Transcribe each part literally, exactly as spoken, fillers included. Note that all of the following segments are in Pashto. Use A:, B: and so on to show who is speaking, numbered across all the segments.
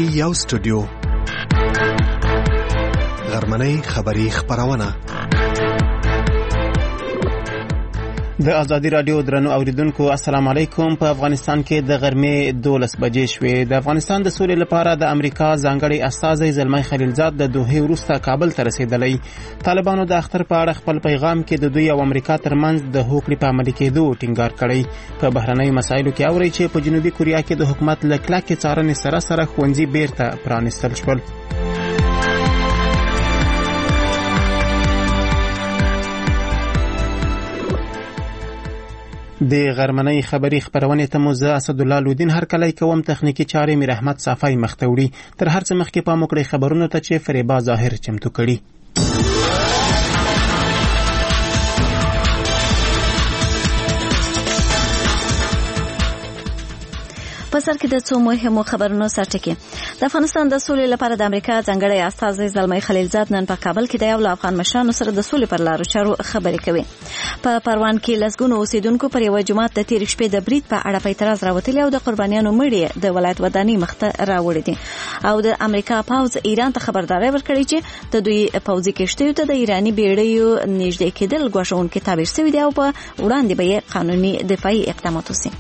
A: یو سټوډیو غرمنۍ خبری خبرونه
B: د ازادي رادیو درنو اوریدونکو السلام علیکم. په افغانستان کې د غرمې دولس بجې شوې. د افغانستان د سولې لپاره د امریکا ځانګړي استازی زلمی خلیلزاد د دوحې وروسته کابل ته رسیدلی. طالبانو د اختر په اړه خپل پیغام کې د دوی او امریکا ترمنځ د هوکړې په عملي کېدو ټینګار کړی. په بهرنۍ مسایلو کې اوري چې په جنوبي کوریا کې د حکومت له کلکې څارنې سره سره ښوونځي بیرته پرانیستل شول. د غرمنۍ خبری خبرونه ته مو زه اسدالله لودین هر کله کوم تخنیکی چارې میر احمد صافی مختوړي. تر هر څه مخکې پام وکړئ خبرونه ته چې فریبا ظاهر چمتو کړي.
C: په سر کې د څو مهمو خبرونو سرټکی. د افغانستان د سولې لپاره د امریکا ځانګړي استازی زلمی خلیلزاد نن په کابل کې د یو له افغان مشرانو سره د سولې پر لارو چارو خبرې کوي. په پروان کې لسګونو اوسیدونکو پر یو جماعت د تیر شپې د برید په اړه په اعتراض راوتلي او د قربانیانو مړي د ولایت ودانۍ مخته راوړي دي. او د امریکا پوځ ایران ته خبرداري ورکړي چې د دوی پوځي کشتیو ته د ایرانی بیړیو نږدې کېدل غوښتونکي تعبیر شوی دی او په وړاندې به قانوني دفاعي اقدامات وشي.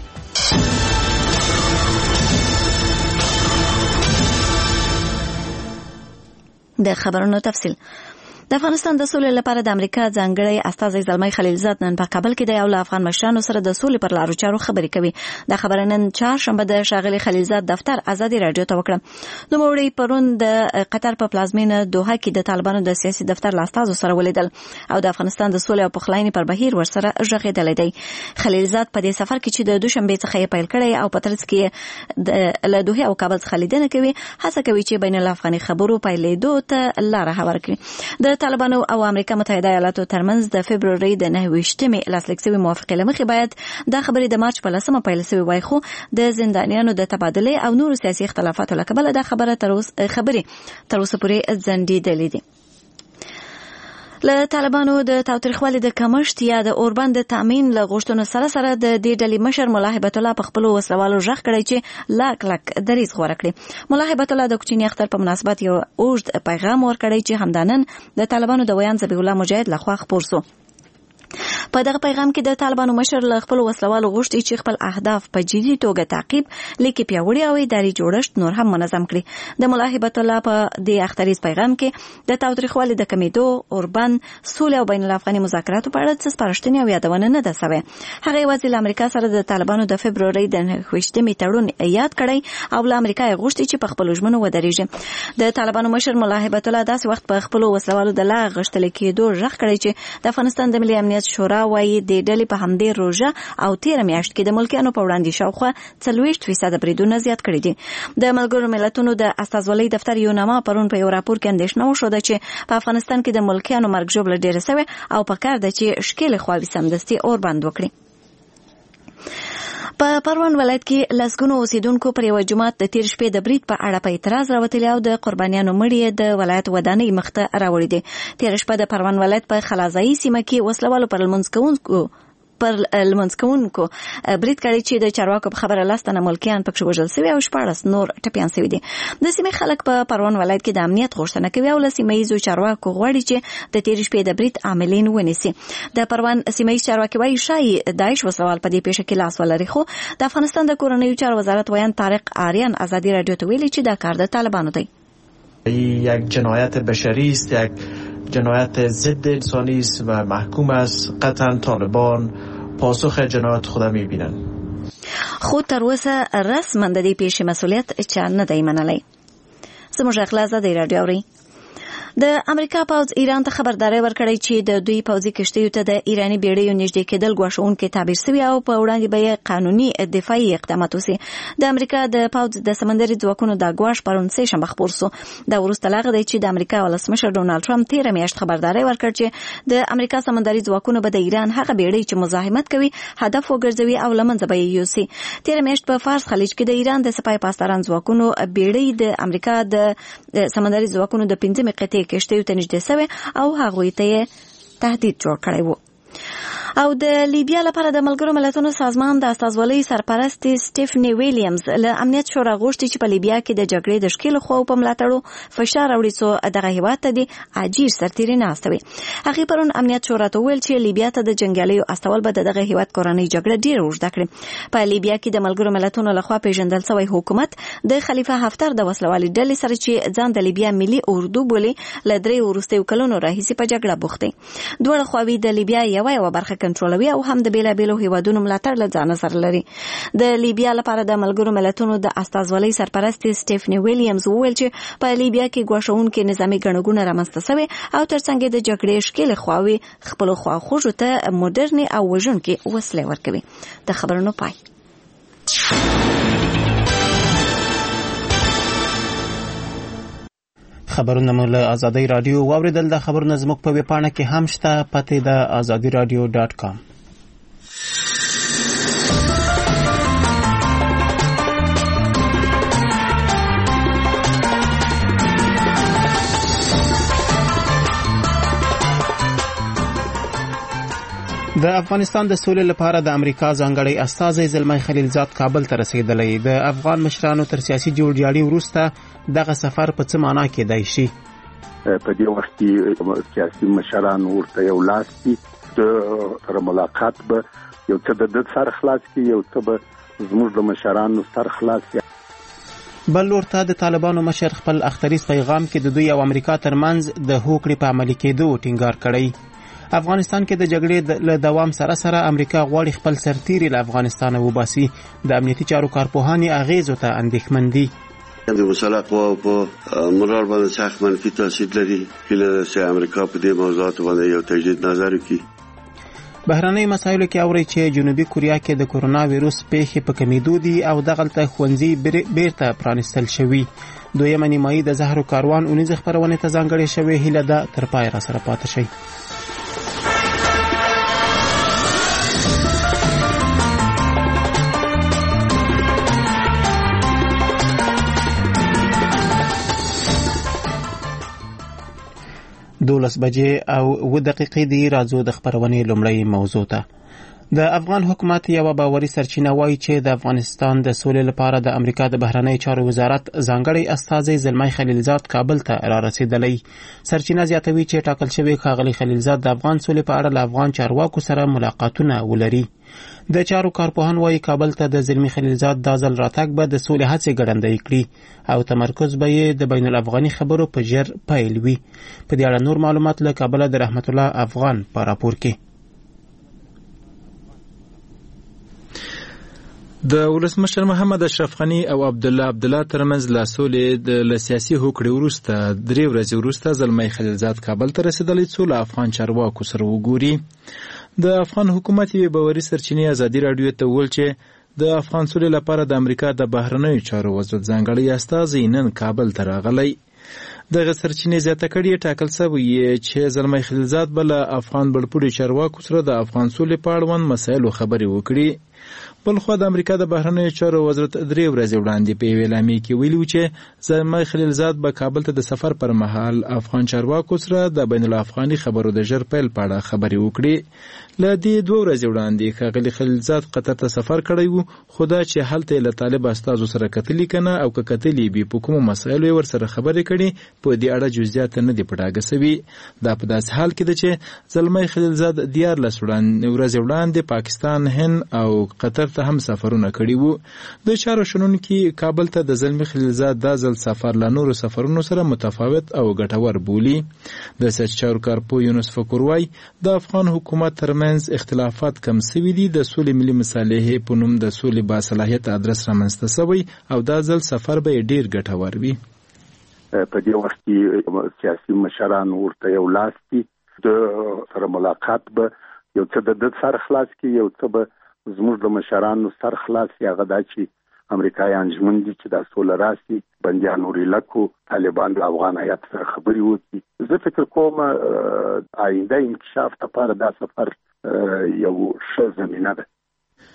C: د خبرونو تفصیل. د افغانستان د سولې لپاره د امریکا ځانګړي استازی زلمی خلیلزاد نن په کابل کې د یو له افغان مشرانو سره د سولې پر لارو چارو خبرې کوي. د خبرې نن چهارشنبه د ښاغلي خلیلزاد دفتر ازادي رادیو ته وکړه. نو موري پرون د قطر په پلازمینه دوحه کې د طالبانو د سیاسي دفتر لاستازو سره ولیدل او د افغانستان د سولې او پخلاینې پر بهیر ورسره ژغېدل دي. خلیلزاد په دې سفر کې چې د دوشنبه څخه پیل کړی او په ترڅ کې له دوحه او کابل څخه لیدنه کوي، هڅه کوي چې بین الافغاني خبرو پیلېدو ته لار هوار کړي. د طالبانو او امریکا متحده ایالاتو ترمنځ د فبروري د نهه ویشتمې لاسلیک شوی موافقې له مخې باید دا خبرې د مارچ په لسمه پیل شوی وای، خو د زندانیانو د تبادلې او نورو سیاسي اختلافاتو له کبله دا خبره تر اوسه خبرې تر اوسه پورې ځنډېدلې دي. له طالبانو د تاوتریخوالي د کمښت یا د اوربند د تامین له غوښتنو سره سره د دې ډلې مشر ملا هیبت الله په خپل وسلوالو ژغ کړی چې لاک لاک دریځ غوړه کړي. ملا هیبت الله د کوچني اختر په مناسبت یو اوږد پیغام ورکړی چې همدانن د طالبانو د ویان ذبیح الله مجاهد لخوا خپور سو. په دغه پیغام کې د طالبانو مشر له خپل وسلوالو غوښتي چې خپل اهداف په جدي توګه تعقیب لیکي پیاوړي او اداري جوړښت نور هم منظم کړي. د ملا هیبت الله په د اختریز پیغام کې د تاوتریخوالي د کمیدو، اوربند، سولې او بین الافغاني مذاکراتو په اړه څه سپارښتنې او یادونه نه ده شوې. هغه یوازې له امریکا سره د طالبانو د فبروري د نهه ویشتمې تړون یاد کړی او له امریکا یې غوښتي چې په خپل ژمنو ودرېږي. د طالبانو مشر ملا هیبت الله داسې وخت په خپل وسلوالو د لا غښتل کېدو ژغ کړی چې د افغانستان د ملي امنیت شورا وايي د ډلې په همدې روزه او تیر میاشت کې د ملکیانو په وړاندې شاوخوا څلوېښت فیصد بریدونه زیات کړي دي. د ملګرو ملتونو د استازولۍ دفتر یو نامه پرون په یو راپور کې اندېښنه وښوده چې په افغانستان کې د ملکیانو مرګ ژوبله ډېره سوې او پکار ده چې ښکېلې خواوې سمدستي اور بند وکړي. په پروان ولایت کې لسګونو اوسیدونکو پر یو جماعت د تیر شپې د برید په اړه په اعتراض راوتلي او د قربانیانو مړي د ولایت ودانۍ مخته راوړي دي. تیر شپه د پروان ولایت په خلازایي سیمه کې وسلوالو پر لمونځ کوونکو پر لمونځ کوونکو برید کړی چې د چارواکو په خبره لستنه ملکیان پکې وژل شوي او شپاړس نور ټپیان شوي دي. د سیمې خلک په پروان ولایت کې د امنیت غوښتنه کوي او له سیمه ییزو چارواکو غواړي چې د تیر شپې د برید عاملین ونیسي. د پروان سیمه ییز چارواکي وايي شایي داعش وسوال په دې پیښه کې لاس ولري، خو د افغانستان د کورنیو چارو وزارت ویان طارق آریان ازادي رادیو ته ویلي چې دا کار د طالبانو دی.
D: یک جنایت بشری است، یک جنایت ضد انسانی است و محکوم است. قطعا طالبان پاسخ جنایت خود می‌بینند.
C: خو تر اوسه رسما د دې پیښې مسؤلیت چا نه دی منلی. زموږ اخلاص د رادیو اوري. د امریکا پوځ ایران ته خبرداري ورکړی چې د دوی پوځي کشتیو ته د ایرانی بیړیو نږدې کېدل غوښتونکي تعبیر شوي او په وړاندې به قانوني دفاعي اقدامات وشي. د امریکا د پوځ د سمندري ځواکونو د ګواښ پرون سه شنبه خبر شو. دا وروسته لاغه دی چې د امریکا ولسمشر ډونالد ټرمپ تیر میاشت خبرداري ورکړ چې د امریکا سمندري ځواکونو به د ایران هغه بیړۍ چې مزاحمت کوي هدف وګرځوي او لمنځه به یې یوسي. تیر میاشت په فارس خلیج کې د ایران د سپای پاسداران ځواکونو بیړۍ د امریکا د سمندري ځواکونو د پنځمې قطعې کشتیو ته نږدې شوې او هغوی ته تهدید جوړ کړی و. او د لیبیا لپاره د ملګرو ملتونو سازمان د استازولۍ سرپرست سټیفنی ویلیامز له امنیت شورا غوښتي چې په لیبیا کې د جګړې د ښکیلو خواو په ملاتړو فشار راوړي څو دغه هیواد ته د عاجز سرتیري ناسته وي. هغې پرون امنیت شورا ته وویل چې لیبیا ته د جنګیالیو استول به د دغه هیواد کورنۍ جګړه ډېره اوږده کړي. په لیبیا کې د ملګرو ملتونو لخوا پیژندل شوی حکومت د خلیفه حفتر د وسلوالې ډلې سره چې ځان د لیبیا ملي اردو بولي له درې وروستیو کلونو راهیسې په جګړه بوخت دي. دواړه خواوې د لیبیا یوه یوه برخه کنټرولوي او هم د بیلابیلو هیوادونو ملاتړ له ځانه سره لري. د لیبیا لپاره د ملګرو ملتونو د استازولۍ سرپرست سټیفنی ویلیامز وویل چې په لیبیا کې ګواښونکي نظامي ګڼهګونه رامنځته شوي او ترڅنګ د جګړې ښکیلې خواوې خپلو خواخوږو ته موډرنې او وژونکې وسلې ورکوي. د خبرونو پای.
B: خبرونه مو له آزادۍ رادیو واوریدل. د خبرونو زموږ په ویبپاڼه کې هم شته، پته د آزادي رادیو ډاټ کام. د افغانستان د سولې لپاره د امریکا ځانګړی استازی زلمی خلیلزاد کابل ته رسیدلی. د افغان مشرانو تر سیاسي جوړجاړي وروسته دغه سفر په څه معنا کېدای شي؟
E: په دې وخت کې سیاسي مشران ورته یو لاس دي، د سره ملاقات به یو څه د د سر خلاص کې، یو څه به زموږ د مشرانو سر خلاص کې.
B: بل ورته د طالبانو مشر خپل اختریز پیغام کې د دوی او امریکا ترمنځ د هوکړې په عملي کېدو ټینګار کړی. افغانستان کې د جګړې له دوام سره سره امریکا غواړي خپل سرتیري له افغانستانه وباسي. د امنیتي چارو کارپوهانې اغیزو ته اندېښمن دي.
F: د مسلح قواو په مرار باندې سخت منفي تاثیر لري. هیله ده چې امریکا په دې موضوعاتو باندې یو تجدید نظر وکړي. بهرنۍ مسایلو کې اوري چې جنوبي کوریا کې د کورونا وایروس پیښې په کمیدو دي او دغلته ښوونځي بیرته پرانستل شوي. دویمه نیمایي د زهرو کاروان اونیزه خپرونې ته ځانګړې شوې. هیله ده تر پای را سره پاتې شئ. دولس بجې او اووه دقیقې دي. راځو د خپرونې لومړۍ موضوع ته. د افغان حکومت یوه باوري سرچینه وایي چې د افغانستان د سولې لپاره د امریکا د بهرنۍ چارو وزارت ځانګړی استازی زلمی خلیلزاد کابل ته را رسیدلی. سرچینه زیاتوي چې ټاکل شوی ښاغلی خلیلزاد د افغان سولې په اړه له افغان چارواکو سره ملاقاتونه ولري. د چارو کارپوهان وایي کابل ته د زلمی خلیلزاد دا ځل راتګ به د سولې هڅې ګړندۍ کړي او تمرکز به یې د بین الافغاني خبرو په ژر پیل وي. په دې اړه نور معلومات له کابله د رحمت الله افغان په راپور کې.
G: د ولسمشر محمد اشرف غنی او عبد الله عبد الله ترمنځ لا سولې د سیاسي هوکړې وروسته درې ورځې وروسته زلمی خلیلزاد کابل ته رسیدلی څو له افغان چارواکو سره وګوري. د افغان حکومت یوې باوري سرچینې ازادي راډیو ته وویل چې د افغان سولې لپاره د امریکا د بهرنیو چارو وزارت ځانګړی استازی نن کابل ته راغلی. دغه سرچینې زیاته کړي ټاکل شوی چې زلمی خلیلزاد به له افغان بړپوړي چارواکو سره د افغان سولې په اړوند مسایلو خبرې وکړي. بلخوا د امریکا د بهرنیو چارو وزارت درې ورځې وړاندې په یوې اعلامیې کې ویلي و چې زلمی خلیلزاد به کابل ته د سفر پر مهال افغان چارواکو سره د بین الافغاني خبرو د ژر پیل په اړه خبرې وکړي. له دې دوه ورځې وړاندې ښاغلي خلیلزاد قطر ته سفر کړی و، خو دا چې هلته یې له طالب استازو سره کتلي که نه او که کتلي وي په کومو مسایلو یې ورسره خبرې کړي په دې اړه جزئیات نه دي په ډاګه شوي. دا په داسې حال کې ده چې زلمی خلیلزاد دیارلس ورځې وړاندې پاکستان، هند او قطر ته هم سفرونه کړي وو. د چارو شنونکي کابل ته د زلمی خلیلزاد دا ځل سفر له نورو سفرونو سره متفاوت او ګټور بولي. د سیاسي چارو کارپوه یونس فکر وایي د افغان حکومت ترمنځ اختلافات کم سوي دي. د سولې ملي مصالحې په نوم د سولې باصلاحیت ادرس رامنځته شوی او دا ځل سفر به ډیر ګټور وي.
E: په دې وخت کې سیاسي مشران ورته یو لاس دي، د سره ملاقات به یو څه د د سر خلاص کې، یو څه به زموږ د مشرانو سر خلاص یا غدا چې امریکایان ژمن دي چې دا سوله راسي، بندیان ورلکو، طالبان د افغان هیات سره خبرې وکړي. زه فکر کوم آینده انکشاف لپاره دا سفر یو ښه زمینه ده.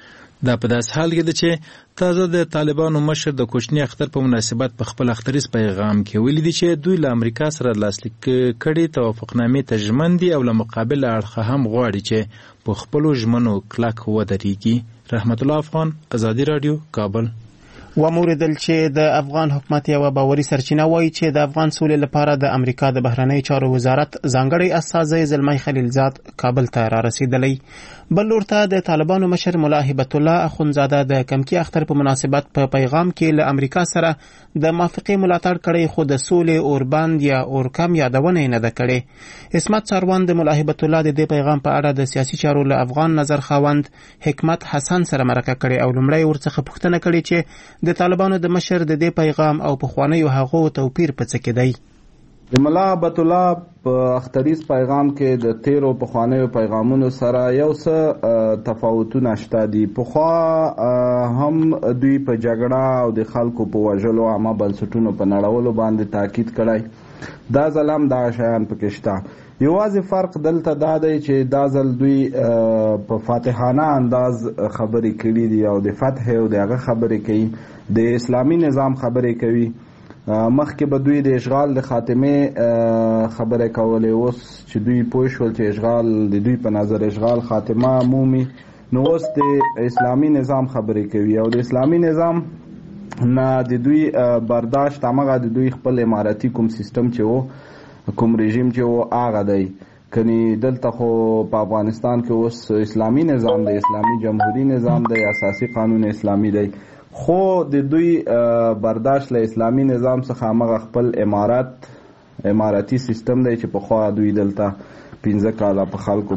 G: دا په داس حال کې ده چې تازه د طالبانو مشر د کوچنی اختر په مناسبت په خپل اختریز پیغام کې ویلي دي چې دوی له امریکا سره لاسلیک کړي توافقنامې ته ژمن دي او له مقابل اړخه هم غواړي چې په خپلو ژمنو کلک ودرېږي. رحمت الله افغان، ازادي رادیو، کابل.
B: وموریدل چې د افغان حکومت یو باوري سرچینه وایي چې د افغان سولې لپاره د امریکا د بهرنی چارو وزارت ځانګړی استازی زلمی خلیلزاد کابل ته را رسیدلی. بل لور ته د طالبانو مشر ملا هیبت الله اخونزاده د کمکی اختر په مناسبت په پیغام کې له امریکا سره د موافقې ملاتړ کړی، خو د سولې اوربند یا اورکم یادونه نه ده کړې. عصمت ساروان د ملا هیبت الله د دې پیغام په اړه د سیاسي چارو له افغان نظر خاوند حکمت حسن سره مرکه کړې او لومړی ورڅخه پوښتنه کړې چې د طالبانو د مشر د دې پیغام او پخوانیو هغو توپیر په څه کې دی.
H: د ملا هیبت الله په اختریز پیغام کې د تیرو پخوانیو پیغامونو سره یو څه تفاوتونه شته دي. پخوا هم دوی په جګړه او د خلکو په وژلو عامه بنسټونو په نړولو باندې تاکید کړی، دا ځل هم دغه شیان پکې شته. یوازې فرق دلته دا دی چې دا ځل دوی په فاتحانه انداز خبرې کړي دي او د فتح او د هغه خبرې کوي، د اسلامي نظام خبرې کوي. مخکې به دوی د اشغال د خاتمه خبره کولې، اوس چې دوی پوه شول چې اشغال د دوی په نظر اشغال خاتمه مومي، نو اوس د اسلامي نظام خبرې کوي او د اسلامي نظام نه د دوی برداشت همغه د دوی خپل اماراتي کوم سیستم چې و کوم رژیم چې و هغه دی. کني دلته خو په افغانستان کې اوس اسلامي نظام دی، اسلامي جمهوری نظام دی، اساسي قانون اسلامي دی، خو د دوی برداشت له اسلامي نظام څخه هغه خپل امارات اماراتي سیستم دی چې په خوا دوی دلته پنځه کاله په خلکو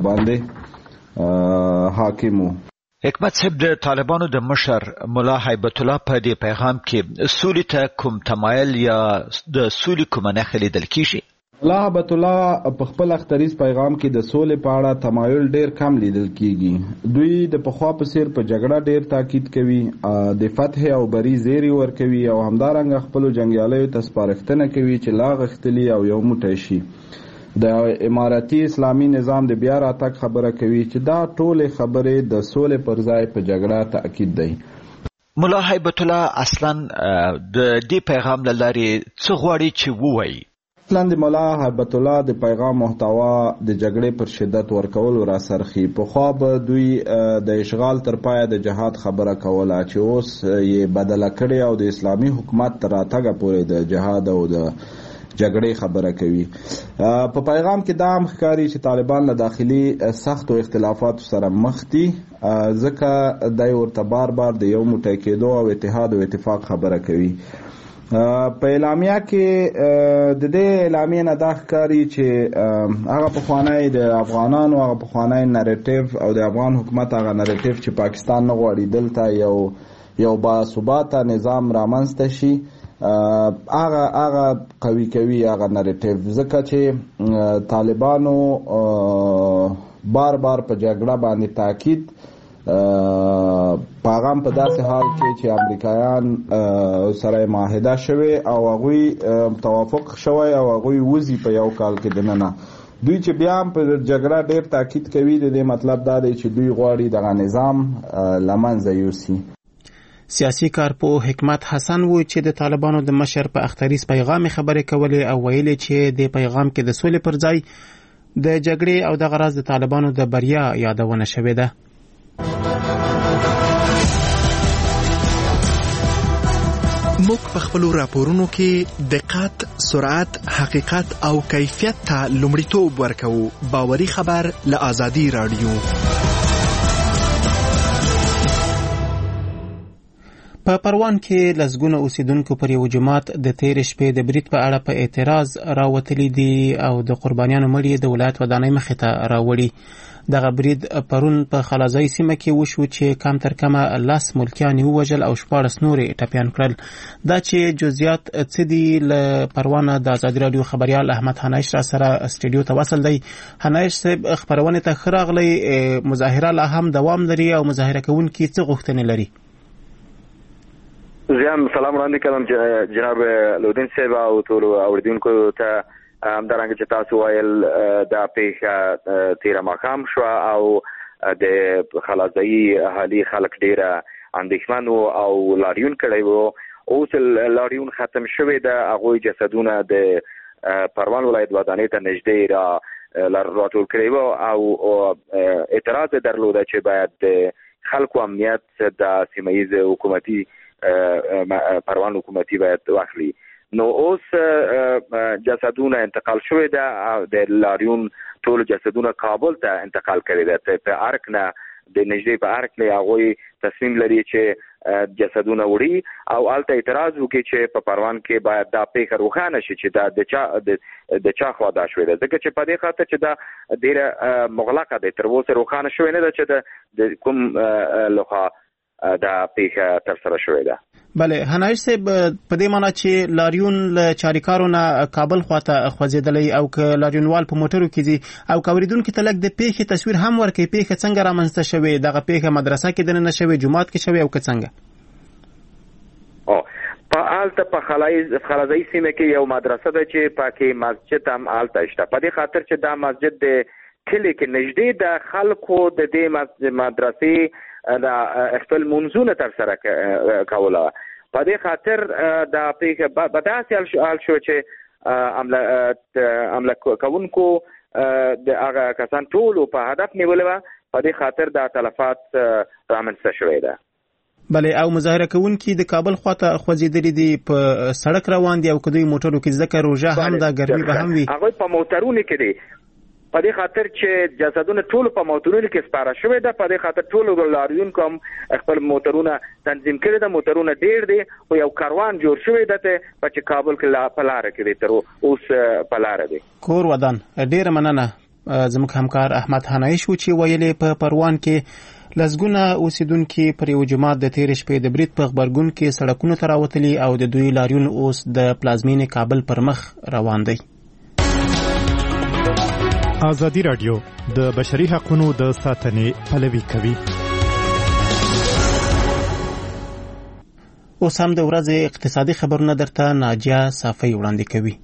H: باندې حاکم وو.
I: حکمت صاحب، د طالبانو د مشر ملا هیبت الله په دې پیغام کې سولې ته کوم تمایل یا د سولې کومه نښه لیدل کیږي؟
H: ملا هیبت الله په خپل اختریز پیغام کې د سولې په اړه تمایل ډیر کم لیدل کیږي. دوی د پخوا په څیر په جګړه ډیر تاکید کوي، د فتح او بری زیری ورکوي او همدارنګه خپل جنگیالیو ته سپارښتنه کوي چې لا غښتلي او یو موټی شي. د اماراتي اسلامي نظام د بیا راتګ خبره کوي چې دا ټولې خبرې د سولې پر ځای په جګړه تاکید دی.
I: ملا هیبت الله اصلا د دې پیغام له لارې څه غواړي چې ووایي؟
H: اصلا د ملا هیبت الله د پیغام محتوا د جګړې پر شدت ورکول را سرخي. پخوا به دوی د اشغال تر پایه د جهاد خبره کوله، چې اوس یې بدله کړې او د اسلامي حکومت تر راتګه پورې د جهاد او د جګړې خبره کوي. په پیغام کې دا هم ښکاري چې طالبان له داخلي سختو اختلافاتو سره مخ دي، ځکه دی ورته بار بار د یو موټی کېدو او اتحاد او اتفاق خبره کوي. په اعلامیه کې د دې اعلامیه نه دا ښکاري چې هغه پخوانی د افغانانو هغه پخوانی نریټیو او د افغان حکومت هغه نریټیو چې پاکستان نه غواړي دلته یو یو باثباته نظام رامنځته شي، هغه هغه قوي کوي هغه نریټیو، ځکه چې طالبانو بار بار په جګړه باندې تاکید پیغام په داسې حال کې چې امریکایان سره معاهده شوی او هغوی توافق شوی او هغوی وزي په یو کال کې دننه، دوی چې بیا هم په جګړه ډیر تاکید کوي. د دې مطلب دا دی چې دوی غواړي دغه نظام له منځه یوسي.
B: سیاسي کارپوه حکمت حسن و چې د طالبانو د مشر په اختریز پیغام خبرې کولې او ویلي چې د پیغام کې د سولې پر ځای د جګړې او د غرض د طالبانو د بریا یادونه شوې ده.
A: موږ په خپلو راپورونو کې دقت، سرعت، حقیقت او کیفیت ته لومړیتوب ورکوو. باوري خبر له آزادي رادیو.
B: په پروان کې لسګونه اوسیدونکو پر یو جماعت د تیر شپې د برید په اړه په اعتراض راوتلي دي او د قربانیانو مړي د ولایت ودانۍ مخې ته راوړي. دغه برید پرون په خلازای سیمه کې وشو چې کم تر کمه لس ملکیان ووژل او شپاړس نورې ټپیان کړل. دا چې جزئیات څه دي له پروانه د ازادي رادیو خبریال احمد حنایش را سره استډیو ته وصل دی. حنایش صاحب، خبرونه ته ښه راغلی. مظاهره لا هم دوام لري او مظاهره کوونکي څه غوښتنې لري؟
J: زم سلام وړاندې کوم جناب لودین صاحب او ټول اوریدونکو ته همدارنګه چې تاسو وایل دا پیښه تیره ماښام شو او د خلاصي اهالي خلک ډیره اندېښمن وو او لاریون کړی وو. اوس لاریون ختم شوی ده، هغوی جسدونه د پروان ولایت ودانۍ ته نږدې را راټول کړی وو او اعتراض درلوده چې باید د خلکو امنیت د سیمه ییز حکومتي پروان حکومتي باید واخلي. نو اوس جسدونه انتقال شوی ده، د لاریون ټول جسدونه کابل ته انتقال کړی ده. په ارک نه د نږدې په ارک نه هغوی تصمیم لري چې جسدونه وړي او هلته اعتراض وکړي چې په پروان کې باید دا پیښه روښانه شي چې دا د چا د چا خوا دا شوې ده، ځکه چې په دې خاطر چې دا ډېره مغلقه ده، تر اوسه روښانه شوې نه ده چې د کوم لخوا دا پیښه ترسره شوې ده.
B: بله هنایش صاحب، په دې معنی چې لاریون له چاریکارو نه کابل خواته خوځېدلی او که لاریونوال په موټرو کې ځي او که اورېدونکي ته لږ د پیښې تصویر هم ورکوي، پیښه څنګه رامنځته شوې، دغه پیښه مدرسه کې دننه شوې، جومات کې شوې او که څنګه؟
J: په هلته په خلازۍ سیمه کې یو مدرسه ده چې پکې مسجد هم هلته شته. په دې خاطر چې دا مسجد د کلي کې نږدې د خلکو د دې مدرسې د خپل منځونه ترسره کوله. په دې خاطر دا پیښه په داسې حال شو چې حمله کوونکو د هغه کسان ټولو په هدف نیولې وه. په دې خاطر دا تلفات رامنځته شوې ده.
B: بله او مظاهره کوونکي د کابل خواته خوځېدلي دي، په سړک روان دي او که دوی موټرو کې، ځکه روژه هم ده، ګرمي به هم وي.
J: هغوی په موټرونو کې دي، په دې خاطر چې جسدونه ټول په موټرونو کې سپاره شوی ده. په دې خاطر ټول لاریونکو هم خپل موټرونه تنظیم کړي ده. موټرونه ډیر دي او یو کاروان جوړ شوی ده په چې کابل کې په لاره کې دی، تر اوس په لاره دی.
B: کور ودان. ډیره مننه. زموږ همکار احمد هنایش و چې ویلې په پروان کې لسګونه اوسیدونکي پر یو جماعت د تېرې شپې د برید په غبرګون کې سړکونو ته راوتلي او د دوی لاریون اوس د پلازمینې کابل پر مخ روان دی.
A: ازادي راډیو د بشري حقوقو د ساتنې پلوي کوي.
B: اوس هم د ورځې اقتصادي خبرونه درته ناجیه صافی وړاندې کوي.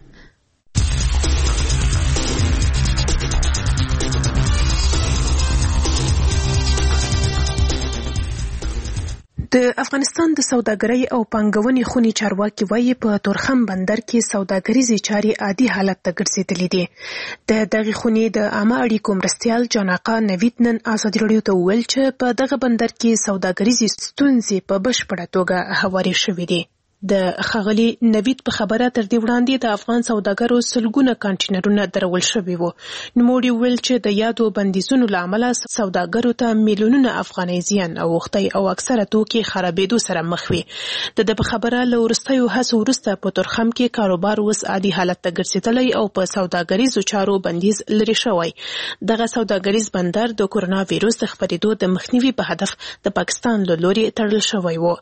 K: د افغانستان د سوداګرۍ او پانګونې خونې چارواکي وایي په تورخم بندر کې سوداګریزې چارې عادي حالت ته ګرځېدلې دي. د دغې خونې د عامه اړیکو مرستیال جان آقا نوید نن ازادي راډیو ته وویل چې په دغه بندر کې سوداګریزې ستونزې په بشپړه توګه هوارې شوې دي. د ښاغلي نوید په خبره تر دې وړاندې د افغان سوداګرو سلګونه کانټینرونه درول شوي وو. نوموړي وویل چې د یادو بندیزونو له امله سوداګرو ته میلیونونه افغانۍ زیان اوښتی او اکثره توکي خرابېدو سره مخ وي. د ده په خبره له وروستیو هڅو وروسته په تورخم کې کاروبار اوس عادي حالت ته ګرځېدلی او په سوداګریزو چارو بندیز لرې شوی. دغه سوداګریز بندر د کورونا ویروس د خپرېدو د مخنیوي په هدف د پاکستان له لوري تړل شوی و.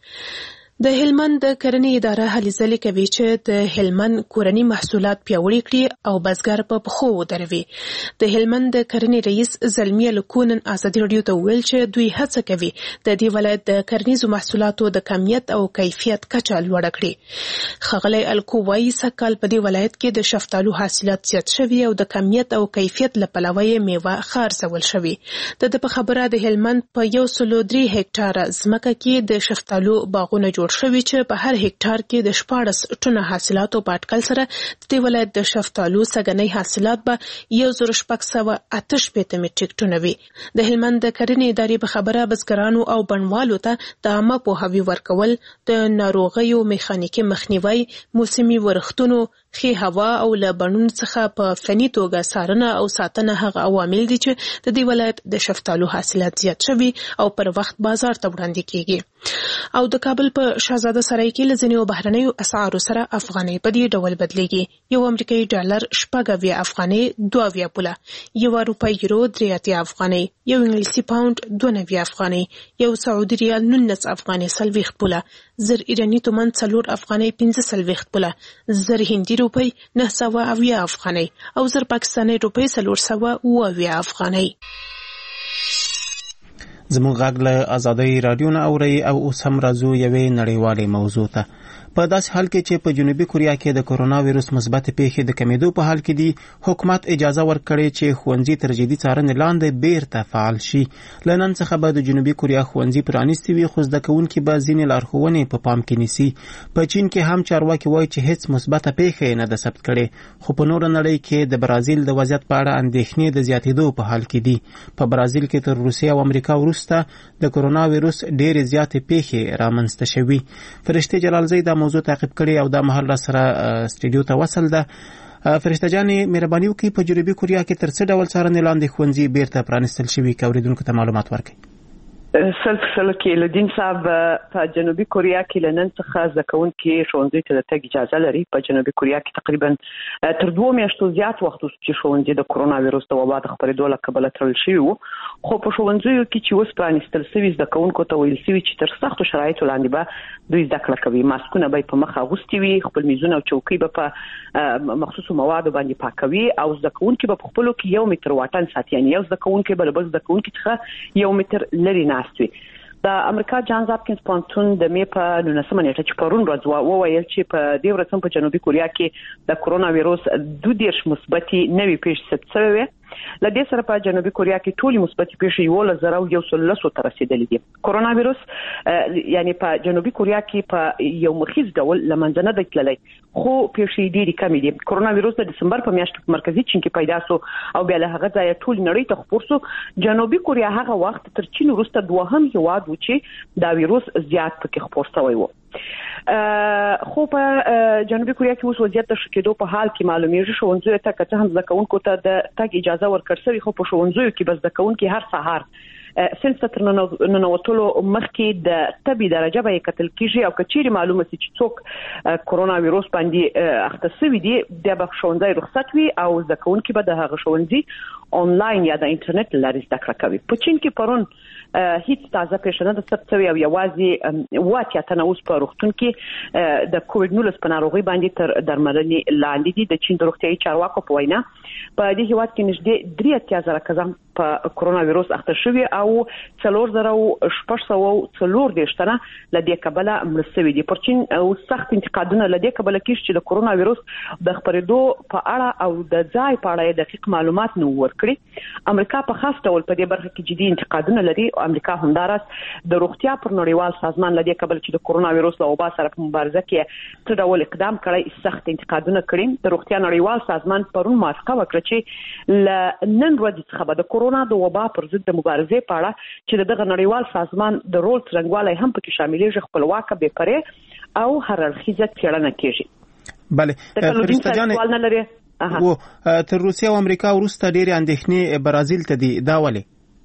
K: د هلمند د کرنې اداره هلې ځلې کوي چې د هلمند کورني محصولات پیاوړي کړي او بزګر په پښو ودروي. د هلمند د کرنې رئیس زلمی الکونن ازادي راډیو ته وویل چې دوی هڅه کوي د دې ولایت د کرنیزو محصولاتو د کمیت او کیفیت کچه لوړه کړي. ښاغلی الکو وایي سږکال په دې ولایت کې د شفتالو حاصلات زیات شوي او د کمیت او کیفیت له پلوه یې میوه ښه ارزول شوي. د ده په خبره د هلمند په یو سلو درې هکټاره ځمکه کې د شفتالو باغونه جوړ شوي چې په هر هکټار کې د شپاړس ټنه حاصلاتو په اټکل سره د دې ولایت د شفتالو سږنی حاصلات به یو زر شپږ سوه اته شپېته میټریک ټنه وي. د هلمند د کرنې ادارې په خبره بزګرانو او بڼوالو ته د عامه پوهاوي ورکول، د ناروغیو میخانیکي مخنیوی، موسمي ورښتونو، ښې هوا او له بڼونو څخه په فني توګه څارنه او ساتنه هغه عوامل دي چې د دې ولایت د شفتالو حاصلات زیات شوي او پر وخت بازار ته وړاندې کیږي. او د کابل په شاهزاده سرای کې له ځینو بهرنیو اسعارو سره افغانۍ په دې ډول بدلیږي. یو امریکایي ډالر شپږ اویا افغانۍ دوه اویا پوله، یو اروپایي یورو درې اتیا افغانۍ، یو انګلیسي پاونډ دوه نوي افغانۍ، یو سعودي ریال نولس افغانۍ څلوېښت پوله، زر ایراني تومان څلور افغانۍ پنځه څلوېښت پوله، زر هندي روپۍ نه سوه اویا افغانۍ او زر پاکستاني روپۍ څلور سوه اوه اویا افغانۍ.
B: زموږ غږ له ازادۍ راډیو نه اورئ او اوس هم راځو یوې نړیوالې موضوع ته. په داسې حال کې چې په جنوبي کوریا کې د کرونا وایرس مثبت پیښې د کمیدو په حال کې دي، حکومت اجازه ورکړې چې ښوونځي تر جدي څارنې لاندې بیرته فعال شي. له نن څخه به د جنوبي کوریا ښوونځي پرانیستي وي، خو زده کوونکي به ځینې لارښوونې په پام کې نیسي. په چین کې هم چارواکي وایي چې هیڅ مثبته پیښه نه ده ثبت کړې، خو په نور نړۍ کې د برازیل د وضعیت په اړه اندېښنې د زیاتېدو په حال کې دي. په برازیل کې تر روسیې او امریکا وروسته د کرونا وایرس ډېرې زیاتې پیښې رامنځته شوي. فرشته جلالزی دا موضوع تعقیب کړي او دا مهال را سره سټوډیو ته وصل ده. فرشته جانې مهرباني وکړئ په جنوبي کوریا کې تر څه ډول څارنې لاندې ښوونځي بیرته پرانیستل شوي که اورېدونکو ته معلومات ورکړئ.
L: سلف سلکی لدین صاحب په جنوبي کوریا کې لنن څخه زکونکي ښوونځي ته د تګ اجازه لري. په جنوبي کوریا کې تقریبا تر دوه میاشتو زیات وخت وروسته چې ښوونځي د کرونا وایرس د وبا د خپرېدو له کبله تړل شوي وو، خو په ښوونځیو کې چې اوس پرانیستل شوي زده کوونکو ته ویل شوي چې تر سختو شرایطو لاندې به دوی زده کړه کوي. ماسکونه به په مخ اغوستي وي، خپل میزونه او چوکۍ به په مخصوصو موادو باندې پاکوي او زده کوونکي به په خپلو کې یو متر واټن ساتي، یعنې یو زده کوونکی به له بل زده کوونکي څخه یو متر لرې ناست وي. د امریکا جانز هاپکینز پوهنتون د مې په نولسمه نیټه چې پرون ورځ وویل چې په دې ورځ هم په جنوبي کوریا کې د کرونا وایرس دوه دېرش مثبتې نوې پیښې ثبت شوې وې. له دې سره په جنوبي کوریا کې ټولې مثبتې پیښې یولس زره او یو سل لسو ته رسېدلې دي. کرونا وایرس یعنی په جنوبي کوریا کې په یو مخیز ډول له منځه نه دی تللی، خو پیښې ډېرې کمې دي. کرونا وایرس د دسمبر په میاشت کې مرکزي چین کې پیدا شو او بیا له هغه ځایه ټول نړۍ ته خپور شو. جنوبي کوریا هغه وخت تر چین وروسته دوهم هېواد و چې دا وایرس زیات پکې خپور شوی و. خو په جنوبي کوریا کې اوس وضعیت د ښه کېدو په حال کې معلومیږي. ښوونځیو ته که څه هم زده کوونکو ته د تګ اجازه ورکړل شوې، خو په ښوونځیو کې به زده کوونکي هر سهار سنس ته تر ننوتلو مخکې د تبې درجه به یې کتل کېږي او که چیرې معلومه شي چې څوک کرونا وایرس باندې اخته شوي دي، بیا به ښوونځی رخصت وي او زده کوونکي به د هغه ښوونځي آنلاین یا د انټرنیټ له لارې زده کړه کوي. په چین کې پرون هیڅ تازه پیښه نه ده ثبت شوې او یوازې اووه اتیا تنه اوس په روغتون کې د کووډ نولس په ناروغۍ باندې تر درملنې لاندې دي. د چین د روغتیایي چارواکو په وینا په دې هېواد کې نږدې درې اتیا زره کسان په کرونا وایرس اخته شوي او څلور زره شپږ سوه څلور دېرش تنه له دې کبله مړه شوي دي. پر چین سخت انتقادونه له دې کبله کېږي چې د کرونا وایرس د خپرېدو په اړه او د ځای په اړه دقیق معلومات نه ورکړي. امریکا په خاص ډول په دې برخه کې جدي انتقادونه لري. امریکا همداراز د روغتیا پر نړیوال سازمان له دې کبله چې د کرونا وایرس له وبا سره په مبارزه کې څه ډول اقدام کړی سخت انتقادونه کړي. د روغتیا نړیوال سازمان پرون موافقه وکړه چې له نن ورځې څخه به د کرونا د وبا پر ضد د مبارزې په اړه چې دغه نړیوال سازمان د رول څرنګوالی هم پکې شاملېږي، خپلواکه بې پرې او هر اړخیزه څېړنه کېږي.
B: بله فرشته جانې، و تر روسیې او امریکا وروسته ډېرې اندېښنې برازیل ته دي، دا ولې؟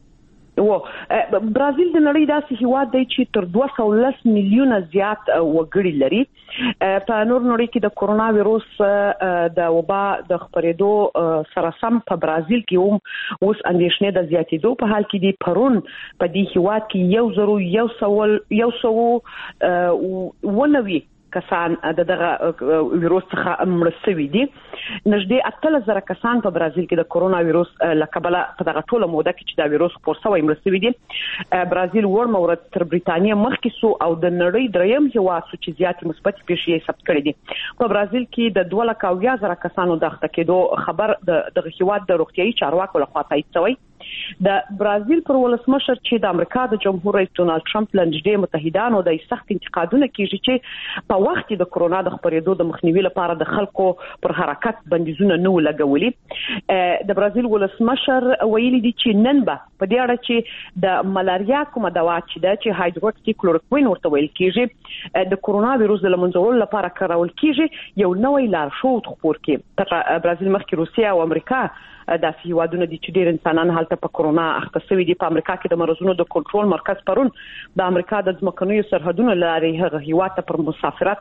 L: و برازیل د نړۍ داسې هېواد دی چې تر دوه سوه لس میلیونه زیات وګړي لري. په نور نړۍ کې د کرونا وایرس د وبا د خپرېدو سره سم په برازیل کې هم اوس اندېښنې د زیاتېدو په حال کې دي. پرون په دې هېواد کې یو زرو یو سوه یو سوه اووه نوي کسان د دغه وایرس څخه مړه شوي دي. نږدې اتلس زره کسان په برازیل کې د کرونا وایرس له کبله په دغه ټوله موده کې چې دا وایرس خپور شوی مړه شوي دي. برازیل وړ مورد تر برېټانیا مخکې سو او د نړۍ دریم هېواد سو چې زیاتې مثبتې پیښې یې ثبت کړي دي. په برازیل کې د دوه لکه اویا زره کسانو د اخته کېدو خبر د دغه هېواد د روغتیایي چارواکو لخوا تایید شوی. د برازیل پر ولسمشر چې د امریکا د جمهور رئیس ډونالد ټرمپ له نږدې متحدانو د سخت انتقادونه کېږي چې په وخت د کرونا د خپرېدو د مخنیوي لپاره د خلکو پر حرکت بندیزونه نه لګولي. د برازیل ولسمشر ویلي دي چې نن به په دې اړه چې د ملاریا کومه دوا چې ده چې هایدروکسي کلوروکوین ورته ویل کېږي د کرونا وایرس د له منځه وړلو لپاره کارول کېږي، یو نوی لارښود خپور کړي. برازیل مخکې روسیه او امریکا داسې هېوادونه دي چې ډېر انسانان هلته په کرونا اخته شوي دي. په امریکا کې د مرضونو د کنټرول مرکز پرون د امریکا د ځمکنیو سرحدونو له لارې هغه هېواد ته پر مسافرت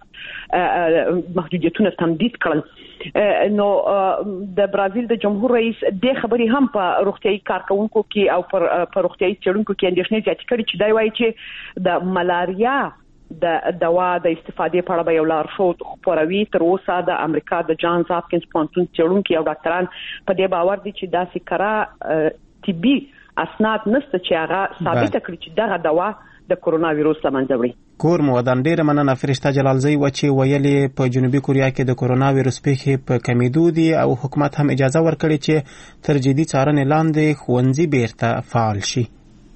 L: محدودیتونه تمدید کړل. نو د برازیل د جمهور رئیس دې خبرې هم په روغتیایي کارکونکو کې او پر روغتیایي څېړونکو کې اندېښنې زیاتې کړي چې دی وایي چې د ملاریا د دوا د استفادې په اړه به یو لارښود خپروي. تر اوسه د امریکا د جانز هاپکینز پوهنتون څېړونکي او ډاکټران په دې باور دي چې داسې کره طبي اسناد نشته چې هغه ثابته کړي چې دغه دوا د کورونا وایروس لمنځه وړي.
B: کور مو ودان ډیره مننه فرشته جلالزی و چې ویلي په جنوبي کوریا کې د کورونا وایروس پیښې په کمیدو دي او حکومت هم اجازه ورکړي چې تر جدي څارنې لاندې ښوونځي بیرته فعال شي.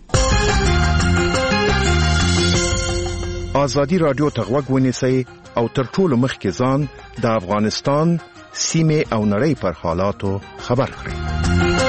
M: آزادی رادیو ته غوږ ونیسئ او تر ټولو مخکې ځان د افغانستان سیمې او نړۍ پر حالاتو خبر کړئ.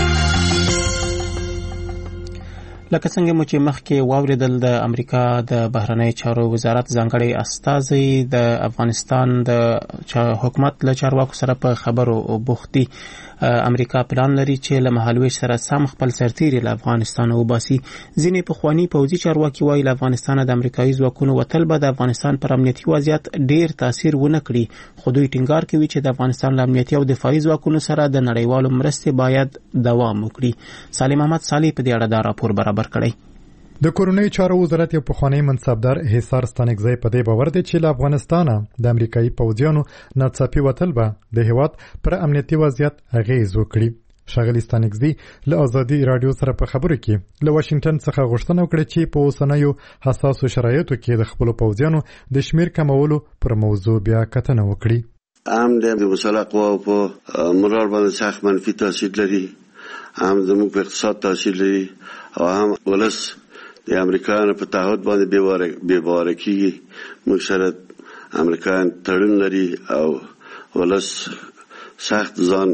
B: لکه څنګه مو چې مخکې واوریدل د امریکا د بهرنی چارو وزارت ځانګړی استازی د افغانستان د حکومت له چارواکو سره په خبرو بوخت دي. امریکا پلان لري چې له مهالویش سره سم خپل سرتیري له افغانستان وباسي. ځینې پخواني پوځي چارواکي وایي له افغانستان د امریکایي ځواکونو وتل به د افغانستان پر امنیتي وضعیت ډیر تاثیر ونه کړي، خو دوی ټینګار کوي چې د افغانستان له امنیتي او دفاعي ځواکونو سره د نړیوالو مرستې باید دوام وکړي. سالم احمد صالح په دې اړه دا راپور برابر کړی.
N: د کورونی چارو وزارت یو پخوانی منصبدار حصار ستانکزی په دې باور دی چې له افغانستانه د امریکایي پوځیانو ناڅاپي وتل به د هیواد پر امنیتي وضعیت اغیز وکړي. ښاغلي ستانکزی له آزادي رادیو سره په خبرو کې له واشنگټن څخه غوښتنه وکړه چې په اوسنیو حساسو شرایطو کې د خپلو پوځیانو د شمیر کمولو پر موضوع بیا کتنه وکړي.
O: هم د مسلح قواو په مرار باندې سخت منفي تاثیر لري، هم زموږ په اقتصاد تاثیر لري او هم ولس د امریکایانو په تعهد باندې بې باوره کېږي. موږ سره امریکایان تړون لري او ولس سخت ځان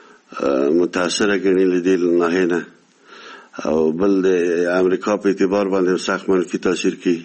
O: متاثره ګڼي له دې ناحیې نه، او بل د امریکا په اعتبار باندې سخت منفي تاثیر کوي.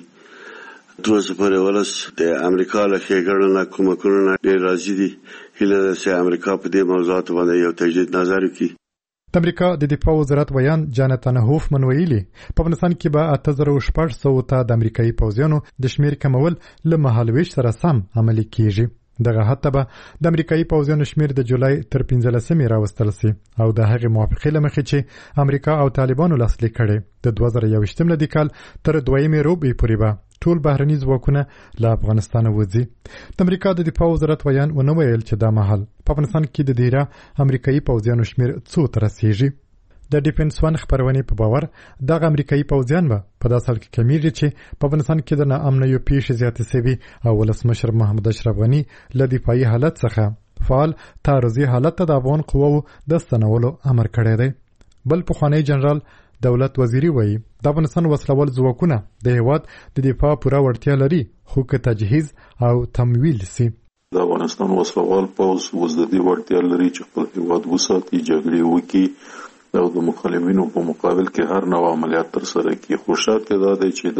O: تر اوسه پورې ولس د امریکا له ښېګڼو نه کومکونو نه ډېر راضي دي. هیله ده چې امریکا په دې موضوعاتو باندې یو تجدید نظر وکړي.
N: د امریکا د دفاع وزارت ویان جانتن هوفمن ویلي په افغانستان کې به اته زره شپږ سوه ته د امریکایي پوځیانو د شمیر کمول له مهالویش سره سم عملي کیږي. دغه حتی به د امریکایي پوځیانو شمیر د جولای تر پنځلسمې راوستل سي او د هغې موافقې له مخې چې امریکا او طالبانو لاسلیک کړي د دوه زره یوویشتم لدي کال تر دویمې روبې پورې به ټول بهرني ځواکونه له افغانستانه وځي. د امریکا د دفاع وزارت ویان ونه ویل چې دا مهال په افغانستان کې د ډیره امریکایي پوځیانو شمیر څو ته رسیږي. د ډیفنس ون خبرونې په باور دغه امریکایي پوځیان به په داسې حال کې کمیږي چې په افغانستان کې د ناامنیو پیښې زیاتې سوي او ولسمشر محمد اشرف غني له دفاعي حالت څخه فعال تعرضي حالت ته د افغان قواو د ستنولو امر کړی دی. بل پخوانی جنرال دولت وزیری وایي د افغانستان وسلوال ځواکونه د هیواد د دفاع پوره وړتیا لري، خو که تجهیز او تمویل سي.
P: د افغانستان وسلوال پوځ اوس د دې وړتیا لري چې خپل هیواد وساتي، جګړې وکړي او د مخالفینو په مقابل کې هر نوع عملیات ترسره کړي. خو شرط یې دا دی چې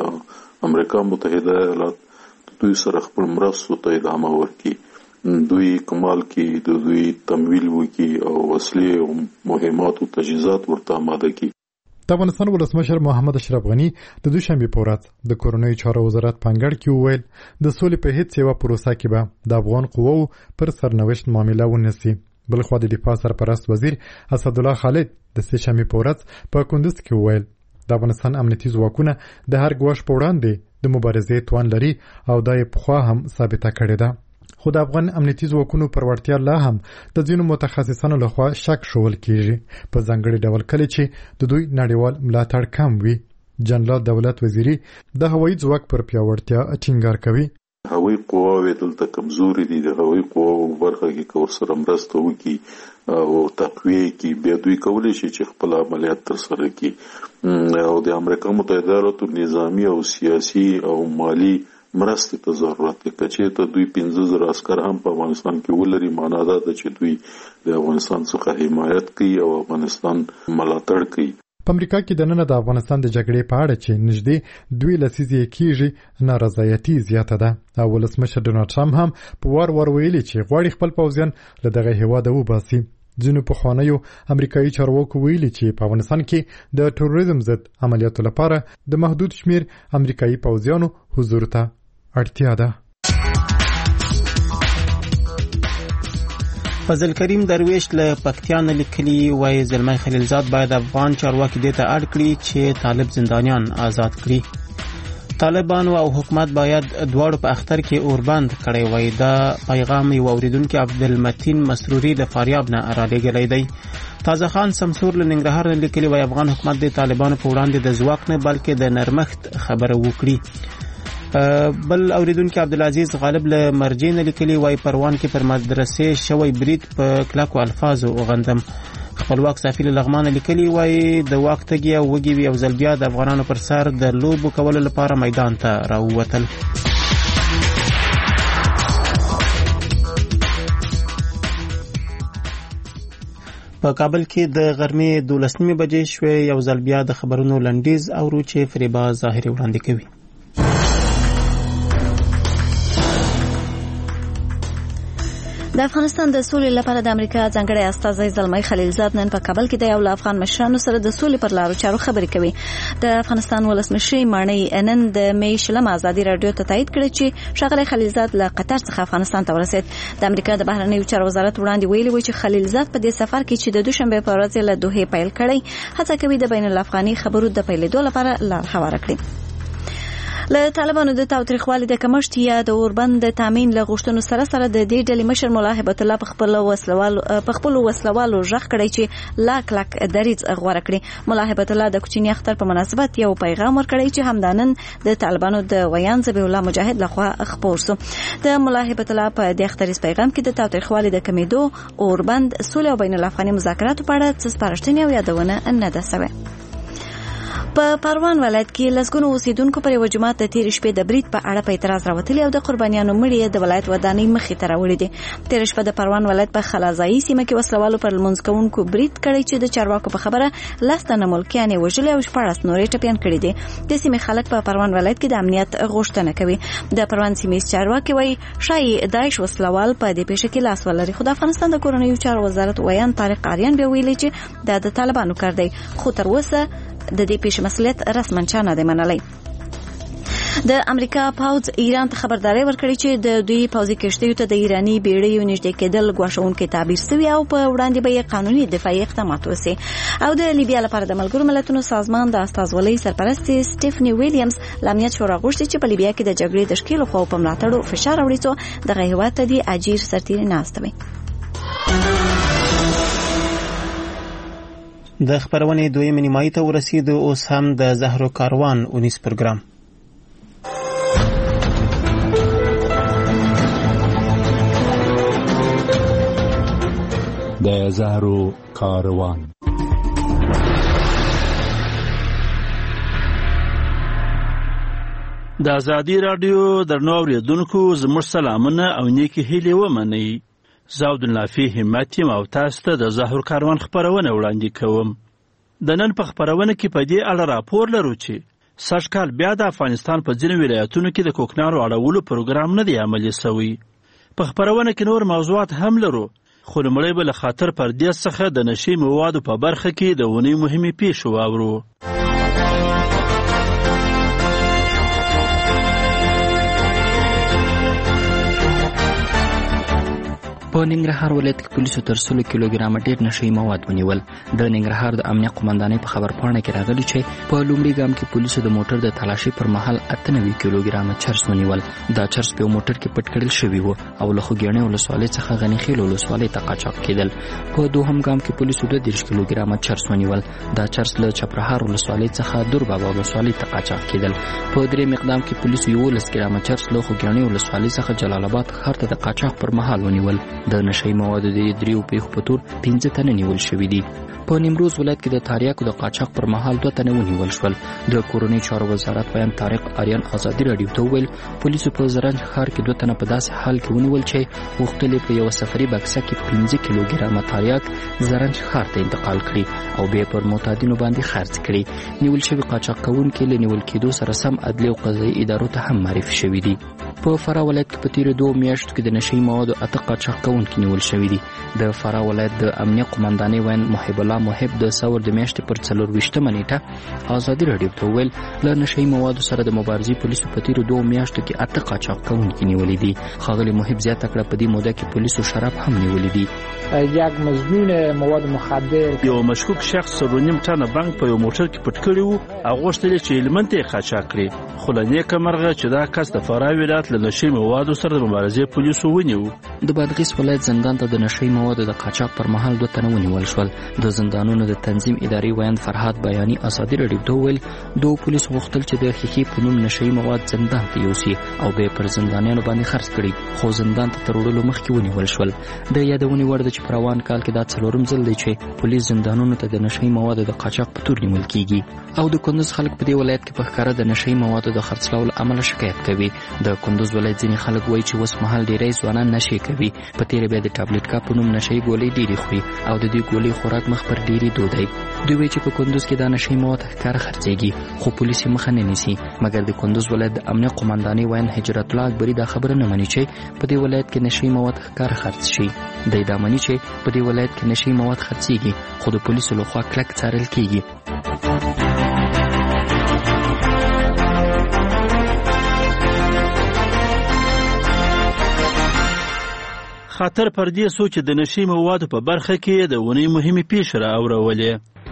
P: د امریکا متحده ایالات دوی سره خپل مرستو ته ادامه ورکړي، دوی کمال کې د دوی تمویل وکړي او وسلې او مهمات او تجهیزات ورته آماده کړي.
N: د افغانستان ولسمشر محمد اشرف غني د دوشنبه په ورځ د کورونی چارو وزارت پنګړ کې وویل د سولې په هیڅ یو پروسه کې به د افغان قواو پر سرنوشت معامله ونسي. بل خو د دفاع سرپرست وزیر اسد الله خالد د سهشنبه په ورځ په کندوز کې وویل د افغانستان امنیتي ځواکونه د هر ګواښ په وړاندې د مبارزې توان لري او دا یې پخوا هم ثابته کړې ده. خو د افغان امنیتي ځواکونو پر وړتیا لا هم د ځینو متخصصانو لخوا شک شول کیږي، په ځانګړي ډول کله چې د دوی نړیوال ملاتړ کم وي. جنرال دولت وزیری د هوایي ځواک پر پیاوړتیا ټینګار کوي.
P: هوایي قواوې دلته کمزوري دي، د هوایي قواو برخه کې که ورسره مرسته وکړي او تقویه کړي بیا دوی کولی شي چې خپل عملیات ترسره کړي. او د امریکا متحده ایالاتو نظامي او سیاسي او مالی مرستې ته ضرورت دی. که چېرته دوی پنځه زره عسکر هم په افغانستان کې ولري، معنا دا ده چې دوی د افغانستان څخه حمایت کوي او افغانستان ملاتړ کوي.
N: په امریکا کې د نن د افغانستان د جګړې په اړه چې نږدې دوی لسیزې کېږي نارضایتي زیاته ده او ولسمشر ډونالډ ټرمپ هم په وار وار ویلي چې غواړي خپل پوځیان له دغه هېواده وباسي. ځینو پخوانیو امریکایي چارواکو ویلي چې په افغانستان کې د تروریزم ضد عملیاتو لپاره د محدود شمیر امریکایي پوځیانو حضور ته اړتیا ده.
B: فضل کریم درویش له پکتیان لیکلي وایي زلمی خلیلزاد باید افغان چارواکي دې ته اړ کړي چې طالب زندانیان آزاد کړي. طالبان او حکومت باید دواړو په اختر کې اوربند کړي وای. دا پیغام یو اوریدونکو عبدالمتین مسروري د فاریاب نه را لېږلی دی. تازه خان سمسور له ننګرهار لیکلي وای افغان حکومت د طالبانو په وړاندې د ځواک نه بلکې د نرمښت خبره وکړي. بل اوریدونکو عبدالعزیز غالب له مرجین لیکلي وای پروان کې پر مدرسې شوی برید په کلاکو الفاظو غندم. خپلواک صافی له لغمان لیکلي وای د واک تګي او وګي وی او زلبیا د افغانانو پر سر د لوبو کولو لپاره میدان ته راووتل. په کابل کې د غرمې دولسمې بجې شوې یو ځل بیا د خبرونو لنډیز اورو چې فریبا ظاهري وړاندې کوي.
C: د افغانستان د سولې لپاره د امریکا ځانګړی استازی زلمی خلیلزاد نن په کابل کې د یو افغان مشرانو سره د سولې پر لارو چارو خبرې کوي. د افغانستان ولسمشر مانی نن د مې شلم ازادي رادیو ته تایید کړ چې ښاغلی خلیلزاد له قطر څخه افغانستان ته ورسید. د امریکا د بهرنیو چارو وزارت وړاندې ویلي و چې خلیلزاد په دې سفر کې چې د دوشنبه په ورځ له دوحې پیل کړی هڅه کوي د بین الافغاني خبرو د پیلېدو لپاره لار هواره کړي. له طالبانو د تاوتریخوالي د کمښت یا د اوربند د تامین له غوښتنو سره سره د دې ډلې مشر ملا هیبت الله په خپل وسلوال په خپل وسلوالو ژغ کړی چې لاک لاک دریځ غوړه کړي. ملا هیبت الله د کوچني اختر په مناسبت یو پیغام ورکړی چې همدانن د طالبانو د ویان ذبیح الله مجاهد لخوا خپور شو. د ملا هیبت الله په د اختریز پیغام کې د تاوتریخوالي د کمیدو اوربند سولې او بین الافغاني مذاکراتو په اړه څه سپارښتنې او یادونه نه ده شوې. په پروان ولایت کې لسګونو اوسیدونکو پر یو جماعت د تیر شپې د برید په اړه په اعتراض راوتلي او د قربانیانو مړي د ولایت ودانۍ مخې ته راوړي دي. تیر شپه د پروان ولایت په خلازایي سیمه کې وسلوالو پر لمونځ کوونکو برید کړی چې د چارواکو په خبره لس تنه ملکیان یې وژلي او شپاړس نورې ټپیان کړي دي. د سیمې خلک په پروان ولایت کې د امنیت غوښتنه کوي. د پروان سیمې چارواکي وایي شایي داعش وسلوال په دې پیښه کې لاس ولري. خو د افغانستان د کورنیو چارو وزارت ویان طارق قاریان به ویلي چې دا د طالبانو کار دی، خو تر اوسه د دې پیښې مسؤلیت رسما چا نه دی منلی. د امریکا پوځ ایران ته خبرداري ورکړي چې د دوی پوځي کشتیو ته د ایرانی بیړیو نږدې کېدل ګواښونکي تعبیر شوی او په وړاندې به یې قانوني دفاعي اقدامات وشي. او د لیبیا لپاره د ملګرو ملتونو سازمان د استازولۍ سرپرستې سټیفني ویلیامز له امنیت شورا غوښتي چې په لیبیا کې د جګړې د ښکېلو خواو په ملاتړو فشار راوړي څو دغه هېواد ته د اجیر سرتیري ناسته وي.
B: د خبرونې دویمې نیمایي ته ورسېدو. اوس هم د زهرو کاروان اونیز پروګرام.
Q: د زهرو کاروان
R: د ازادي رادیو درنو اوریدونکو زموږ سلامونه او نیکی هیلې ومنئ. زه عبدالنافي همت یم او تاسو ته د زهرو کاروان خپرونه وړاندې کوم. د نن په خپرونه کې په دې اړه راپور لرو چې سږ کال بیا د افغانستان په ځینو ولایتونو کې د کوکنارو اړولو پروګرام نه دی عملي شوی. په خپرونه کې نور موضوعات هم لرو، خو لومړی به له خاطر پردیس څخه د نشي موادو په برخه کې د اونۍ مهمې پیښې واورو.
S: په ننګرهار ولایت کې پولیسو تر سلو کیلوګرامه ډیر نشي مواد ونیول. د ننګرهار د امنیت قومندانۍ په خبرپاڼه کې راغلي چې په لومړي ګام کې پولیسو د موټر د تلاشي پر مهال اته نوي کیلوګرامه چرس ونیول. دا چرس په موټر کې پټ کړل شوی و او له خوګیاڼي ولسوالۍ څخه غني خیل ولسوالۍ ته قاچاق کېدل. په دوهم ګام کې پولیسو دوه دېرش کیلوګرامه چرس ونیول. دا چرس له چپرهار ولسوالۍ څخه دور بابا ولسوالۍ ته قاچاق کېدل. په درېیم اقدام کې پولیسو یولس ګرامه چرس له خوګیاڼي ولسوالۍ څخه جلال آباد ښار ته د قاچاق پر مهال ونیول. د نشي موادو د دریو پیښو په تور پنځه تنه نیول شوي دي. په نیمروز ولایت کې د تاریاکو د قاچاق پر مهال دوه تنه ونیول شول. د کورنۍ چارو وزارت بیان طارق آریان ازادي رادیو ته وویل پولیسو په زرنج ښار کې دوه تنه په داسې حال کې ونیول چې غوښتل په یوه سفري بکسه کې پنځه کیلوګرامه تاریاک زرنج ښار ته انتقال کړي او بیا پر معتادینو باندې خرڅ کړي. نیول شوي قاچاق کوونکي له نیول کېدو سره سم عدلي او قضایي ادارو ته هم معرفي شوي دي. په فراه ولایت کې په تیرو دوو میاشتو کې د نشي موادو اته قاچاق کوونکي نیول شوي دي. د فراه ولایت د امنیت قومندانۍ ویان محب الله محب د ثور د میاشتې پر څلورویشتمه نیټه ازادي رادیو ته وویل له نشي موادو سره د مبارزې پولیسو په تیرو دوو میاشتو کې اته قاچاق کوونکي نیولي دي. ښاغلي محب زیاته کړه په دې موده کې پولیسو شراب هم نیولي دي.
T: یک مزنون مواد مخدر
R: یو مشکوک شخص سلو نیم ټنه بانک په یو موټر کې پټ کړی و او غوښتل چې هلمند ته یې قاچاق کړي، خو له نیکه مرغه چې دا کس د فراه ولایت له نشي موادو سره د مبارزې پولیسو ونیو.
S: د بادغیس ولایت زندان ته د نشئی موادو د قاچاق پر مهال دوه تنه ونیول شول. د زندانونو د تنظیم اداري ویاند فرهاد بیاني ازادي راډیو ته وویل دوه پولیس غوښتل چې د خیخي په نوم نشئی مواد زندان ته یوسي او به پر زندانیانو باندې خرڅ کړي، خو زندان ته تر وړلو مخکې ونیول شول. د یادونې وړ ده چې په روان کال کې دا څلورم ځل دی چې پولیس زندانونو ته د نشئی موادو د قاچاق په تور نیول کیږي. او د کندوز خلک په دې ولایت کې په ښکاره د نشئی موادو د خرڅلاو له امله شکایت کوي. د کندوز ولایت ځینې خلک وایي چې اوس مهال ډېری ځوانان نشې کوي، په تېره بیا د ټابلیټ کا په نوم نشئی ګولۍ ډېرې خوري او د دې ګولۍ خوراک مخ پر ډېرې دود دی. دوی وایي چې په کندوز کې دا نشئی مواد ښکاره خرڅېږي، خو پولیس یې مخه نه نیسي. مګر د کندوز ولایت د امنیه قومندانۍ ویاند هجرت الله اکبري دا خبره نه مني چې په دې ولایت کې نشئی مواد ښکاره خرڅ شي. دی دا مني چې په دې ولایت کې نشئی مواد خرڅېږي، خو د پولیسو لخوا کلک څارل کېږي.
R: خاطر پر دې سو چې د نشئی موادو په برخه کې د ونې مهمې پیښې رااورولې.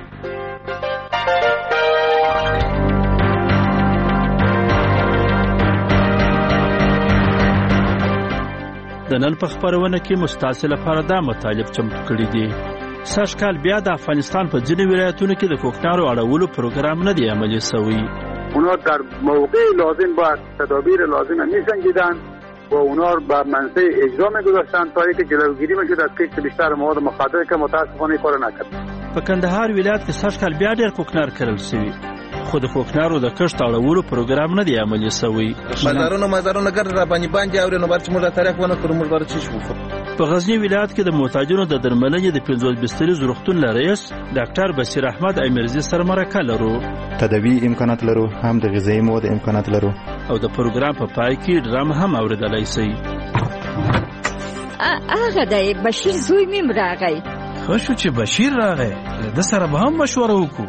R: د نن په خپرونه کې مستاسې لپاره دا مطالب چمتو کړي دي. سږ کال بیا د افغانستان په ځینو ولایتونو کې د کوکنارو اړولو پروګرام نه دی عملی شوی.
U: اونا در موقع لازم باید تدابیر لازم می‌سنجیدند و اونا رو بر منصه اجرا می‌گذاشتند تا اینکه جلوگیری می‌شد از کشت بیشتر مواد مخدر که متاسفانه کار نکرد.
R: په کندهار ولایت کې سږ کال بیا ډېر کوکنار کرل شوي، خو د کوکنارو د کښت اړولو پروګرام نه دی عملی شوی.
V: مزارونه مزارونه ګر را باندې باندې اوري نو بل چې موږ تاریخ ونه کړو موږ ورته شو.
R: په غزنی ولایت کې د محتاجانو د درملنې د پنځوس بستریز روغتون رئیس ډاکټر بصیر احمد ایمرزي سره مرکه لرو.
W: تداوی امکانات لرو، هم د غذایی مواد امکانات لرو،
R: او د پروګرام په پای کې ډرام هم اوریدلای شي.
X: هغه د بشیر زوی مې راغی.
Y: خو شو چې بشیر راغی، له ده سره به هم مشوره وکړو.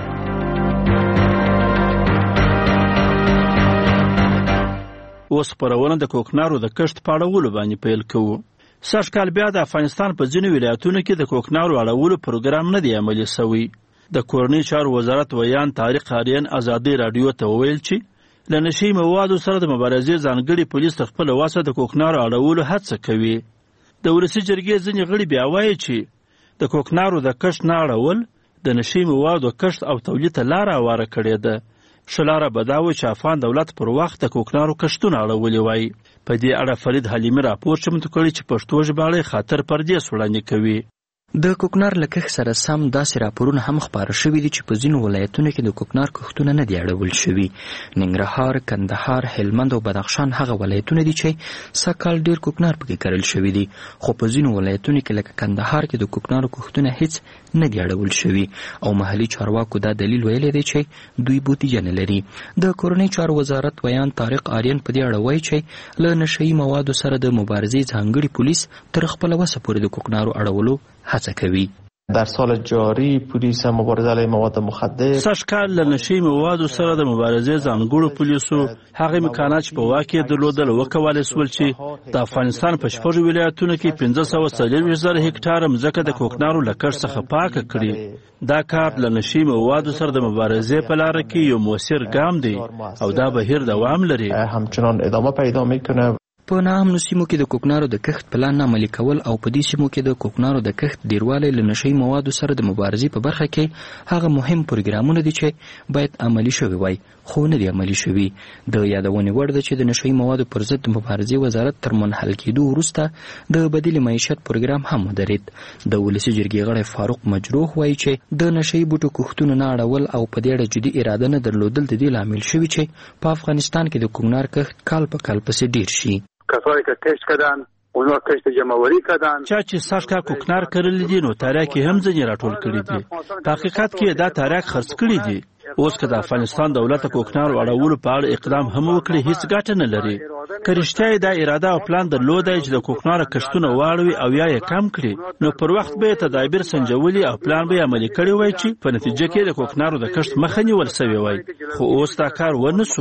R: اوس خپرونه د کوکنارو د کښت په اړولو باندې پیل کوو. سږ کال بیا د افغانستان په ځینو ولایتونو کې د کوکنارو اړولو پروګرام نه دی عملی شوی. د کورنۍ چارو وزارت ویان طارق آریان ازادي راډیو ته وویل چې له نشئی موادو سره د مبارزې ځانګړي پولیس د خپل واسه د کوکنارو اړولو هڅه کوي. د ولسي جرګې ځینې غړي بیا وایي چې د کوکنارو د کښت نه اړول د نشئی موادو کښت او تولید ته لاره هواره کړې ده. ښه لاره به دا وي چې افغان دولت پر وخت د کوکنارو کښتونه اړولي وای. په دې اړه فرید حلیمي راپور چمتو کړی چې پښتو ژباړه خاطر پردیس وړاندې کوي.
S: د کوکنار له کښت سره سم داسې راپورونه هم خپاره شوي دي چې په ځینو ولایتونو کې د کوکنار کښتونه نه دي اړول شوي. ننګرهار، کندهار، هلمند او بدخشان هغه ولایتونه دي چې سږ کال ډېر کوکنار پکې کرل شوي دي، خو په ځینو ولایتونو کې لکه کندهار کې د کوکنارو کښتونه هیڅ نه دي اړول شوي او محلي چارواکو دا دلیل ویلی دی چې دوی بودیجه نه لري. د کورنۍ چارو وزارت ویان طارق آریان په دې اړه وایي چې له نشئی موادو سره د مبارزې ځانګړي پولیس تر خپله وسه پورې د کوکنارو اړولو هڅه کوي.
D: در سال جاری پلیس مبارزه علیه مواد مخدر
R: سږ کال له نشئی موادو سره د مبارزې ځانګړو پولیسو هغه امکانات چې په واک کې درلودل وکولای شول چې د افغانستان په شپږو ولایتونو کې پنځه سوه څلوېښت زره هکټاره مځکه د کوکنارو له کښت څخه پاکه کړي. دا کار له نشئی موادو سره د مبارزې په لاره کې یو مؤثر ګام دی او دا بهیر دوام لري.
D: همچنان ادامه پیدا میکنه.
S: په ناامنو سیمو کې د کوکنارو د کښت پلان عملي کول او په دې سیمو کې د کوکنارو د کښت ډیروالی له نشئی موادو سره د مبارزې په برخه کې هغه مهم پروګرامونه دي چې باید عملي شوي وای، خو نه دي عملي شوي. د یادونې وړ ده چې د نشئی موادو پر ضد د مبارزې وزارت تر منحل کېدو وروسته د بدیل معیشت پروګرام هم ودرېد. د ولسي جرګې غړی فاروق مجروح وایي چې د نشئی بوټو کښتونه نه اړول او په دې اړه جدي اراده نه درلودل د دې لامل شوي چې په افغانستان کې د کوکنار کښت کال په کال پسې ډیر شي.
U: کسایی که کشت کردن اونا کشت جمعوری کردن.
R: چا چې سږ کال کوکنار کرلی دي نو تاریخ یې هم ځینې راټول کړي دي. په حقیقت کې دا تاریخ خرڅ کړي دي. اوس که د افغانستان دولت کوکنارو اړولو په اړه اقدام هم وکړي هیڅ ګټه نه لري. که رښتیا یې دا اراده او پلان درلودی چې د کوکنارو کښتونه واړوي او یا یې کم کړي نو پر وخت به یې تدابیر سنجولي او پلان به یې عملي کړی وای چې په نتیجه کې د کوکنارو د کښت مخه نیول سوی وای، خو اوس دا کار ونه سو.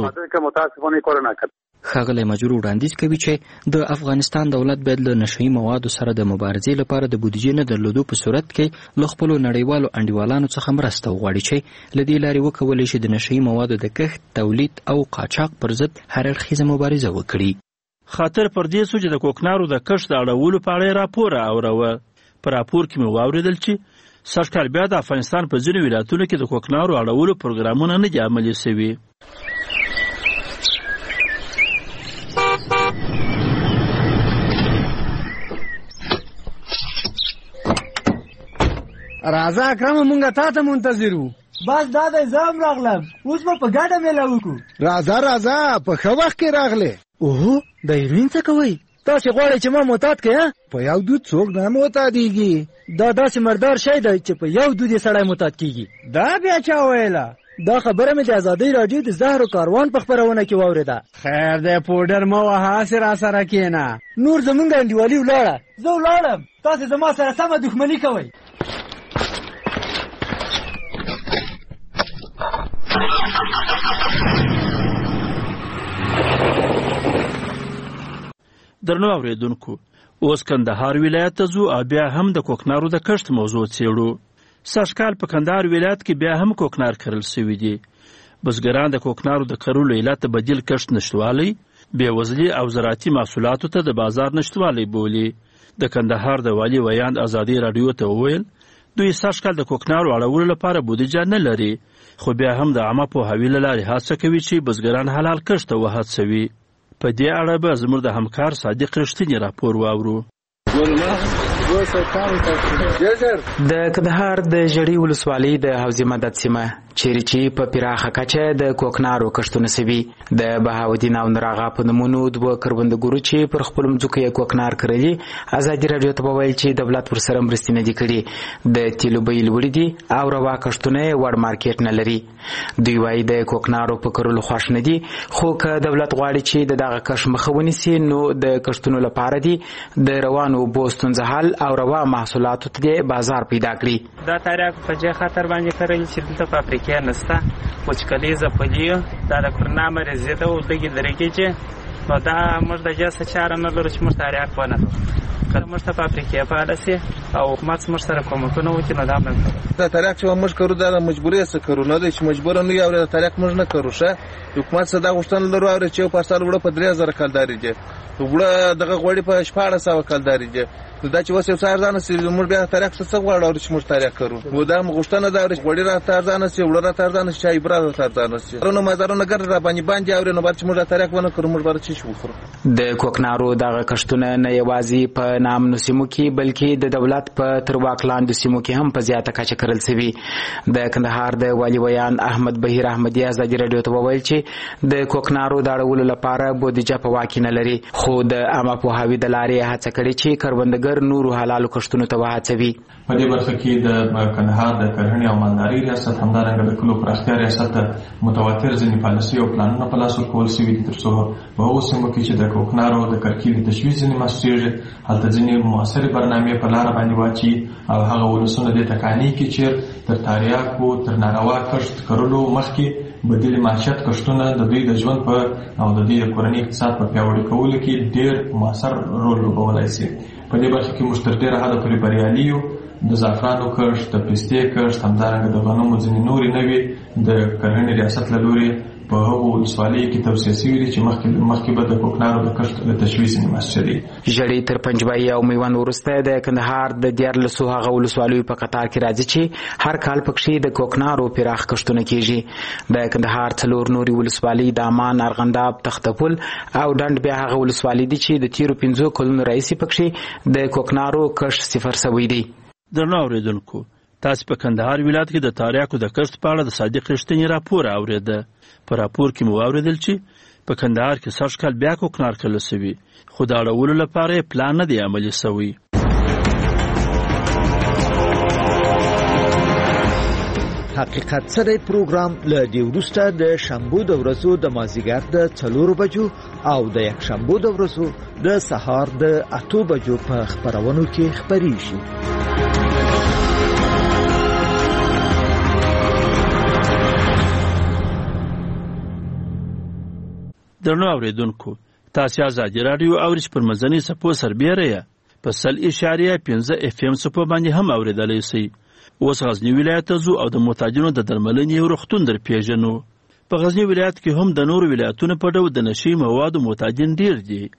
S: ښاغلی مجروح وړاندیز کوي چې د افغانستان دولت باید له نشئی موادو سره د مبارزې لپاره د بودیجې نه درلودو په صورت کې له خپلو نړیوالو انډیوالانو څخه مرسته وغواړي چې له دې لارې وکولی شي د نشئی موادو د کښت، تولید او قاچاق پر ضد هر اړخیزه مبارزه وکړي.
R: خاطر پر دې سو چې د کوکنارو د کښت د اړولو په اړه راپور اوروه. په راپور کې مې واورېدل چې سږکال بیا د افغانستان په ځینو ولایتونو کې د کوکنارو اړولو پروګرامونه نه دي عملي سوي.
E: راځه اکرم مونږه تا ته منتظر وو.
F: بس دا د زام راغلم، اوس به په ګډه میله وکړو.
E: راځه راځه په ښه وخت کې راغلې. اوهو د هیروین څه کوئ؟ تاسې غواړئ چې ما معتاد کړئ؟ په یو دود څوک نه معتادېږي. دا داسې مردار شی دی چې په یو دود یې سړی معتاد کېږي. دا بیا چا ویله؟ دا خبره مې د ازادۍ راډیو د زهرو کاروان په خپرونه کې واورېده. خیر دی پوډر مه وهه، هسې را سره کښېنه. نور زمونږ انډیوالي ولاړه.
F: زه ولاړم، تاسې زما سره سمه دښمني کوئ.
R: درنو اوریدونکو، اوس کندهار ولایت ته ځو او بیا هم د کوکنارو د کښت موضوع څېړو. سږکال په کندهار ولایت کې بیا هم کوکنار کرل سوي دي. بزګران د کوکنارو د کرلو علت د بدیل کښت نشتوالی، بېوزلي او زراعتي محصولاتو ته د بازار نشتوالی بولي. د کندهار د والي ویاند ازادي راډیو ته وویل دوی سږکال د کوکنارو اړولو لپاره بودیجه نه لري، خو بیا هم د عامه پوهاوي له لارې هڅه کوي چې بزګران حلال کښت ته وهڅوي. په دې اړه به زموږ د همکار صادق رښتینی راپور واورو.
G: د کندهار د ژړۍ ولسوالۍ د حوضې مدد سیمه چیرې چې په پراخه کچه د کوکنارو کښتونه سوي، د بهاودین او نراغا په نومونو دوه کروندګرو چې پر خپلو مځکو یې کوکنار کرلي ازادي راډیو ته وویل چې دولت ورسره مرستې نه دي کړي. د تیلو بیې لوړې دي او روا کښتونه یې وړ مارکیټ نه لري. دوی وایي د کوکنارو په کرلو خوښ نه دي، خو که دولت غواړي چې د دغه کښت مخه ونیسي نو د کښتونو لپاره دي د روانو اوبو ستونزه حل او روا محصولاتو ته بازار پیدا کړي.
H: دا تاریخ په جې خاطر باندې کړل چې دلته په افریقا نسته وچکالي زپلیو دا د کرونا مریضي ده او دغه درګه چې نو دا موږ د جاسه چاره نه لرو چې موږ تاریخ ونه کله موږ په افریقا په اړه سي او حکومت موږ سره کومکونه وکړي نو دا موږ
V: دا تاریخ چې موږ کړو دا مجبوري سره کړو نه چې مجبور نه یو د تاریخ موږ نه کړو شه حکومت صدا غوښتنه لرو او چې په سال وړه په درې هزار کلداري دي وړه دغه غوړي په شپږ سوه کلداري دي دا چې وسه څار ځان سي موږ بیا تاریخ څه غواړو چې موږ تاریخ کړو و دا غوښتنه دا غوړي را تار ځان سي وړه را تار ځان شي عبرت را تار ځان سي نو مزارونه ګر را باندې باندې او نو بل چې موږ تاریخ ونه کړو موږ بر چی شو خورو.
G: د کوکنارو دغه کښتونه نه یوازې په نامنو سیمو کې بلکې د دولت په تر واک لاندې سیمو کې هم په زیاته کچه کرل سوي. د کندهار د والي ویان احمد بهیر احمدی ازادي راډیو ته وویل چې د کوکنارو د اړولو لپاره بودیجه په واک نه لري، خو د عامه پوهاوي د لارې هڅه کړې چې کروندګر نورو حلالو کښتونو ته وهڅوي.
I: په دې برخه کې د کندهار د کرهڼې او مالدارۍ ریاست همدارنګه د کلو پراختیا ریاست متواتر ځینې پالیسۍ او پلانونه په لاس ورکول سوي دي تر څو په هغو سیمو کې چې د کوکنارو د کرکیلې تشویش ځینې محسوسېږي هلته ځینې مؤثرې برنامې په لاره باندې واچي او هغه ولسونه دې ته قانع کړي چې تر تریاکو تر ناروا کښت کرلو مخکې بدیل معیشت کښتونه د دوی د ژوند په او د دوی د کورنۍ اقتصاد په پیاوړي کولو کې ډېر مؤثر رول لوبولی شي. په دې برخه کې موږ تر ډېره حده پورې بریالي یو. د زعفرانو کښت، د پستې کښت، همدارنګه د غنمو ځینې نورې نوې د کرهڼې ریاست له لورې په هغو ولسوالیو کې توصیه سوي دي چې مخکې مخکې به د کوکنارو د کښت د تشویش ځینې محسوسې دي.
G: ژړۍ تر پنجبایي او میوند وروسته د کندهار د دیارلسو هغه ولسوالیو په قطار کې راځي چې هر کال پکښې د کوکنارو پراخ کښتونه کېږي. د کندهار څلور نورې ولسوالۍ دامان، ارغنداب، تختپل او ډنډ بیا هغه ولسوالۍ دي چې د تېرو پنځو کلونو راهیسې پکښې د کوکنارو کښت صفر سوی دی.
R: درنو اورېدونکو، تاسې په کندهار ولایت کې د تاریاکو د کښت په اړه د صادق رښتیني راپور اورېده. په راپور کې مو واورېدل چې په کندهار کې سږکال بیا کوکنار کرل سوي، خو د اړولو لپاره یې پلان نه دی عملي سوی.
Z: حقیقت څه دی پروګرام له دې وروسته د شنبو د ورځو د مازدیګر د څلورو بجو او د یکشنبو د ورځو د سهار د اتو بجو په خپرونو کې خپریږي.
R: درنو اوریدونکو، تاسو ازادي راډیو اورئ پر مزنی سپو سربیره یا په سل اشاریه پنځه اف ام سپو باندې هم اوریدلای شئ. اوس غزنی ولایت ته ځو او د محتاجینو د درملنې یو روغتون در پیژنو. په غزنی ولایت کې هم د نورو ولایتونو په ډول د نشي موادو محتاجین ډیر دي.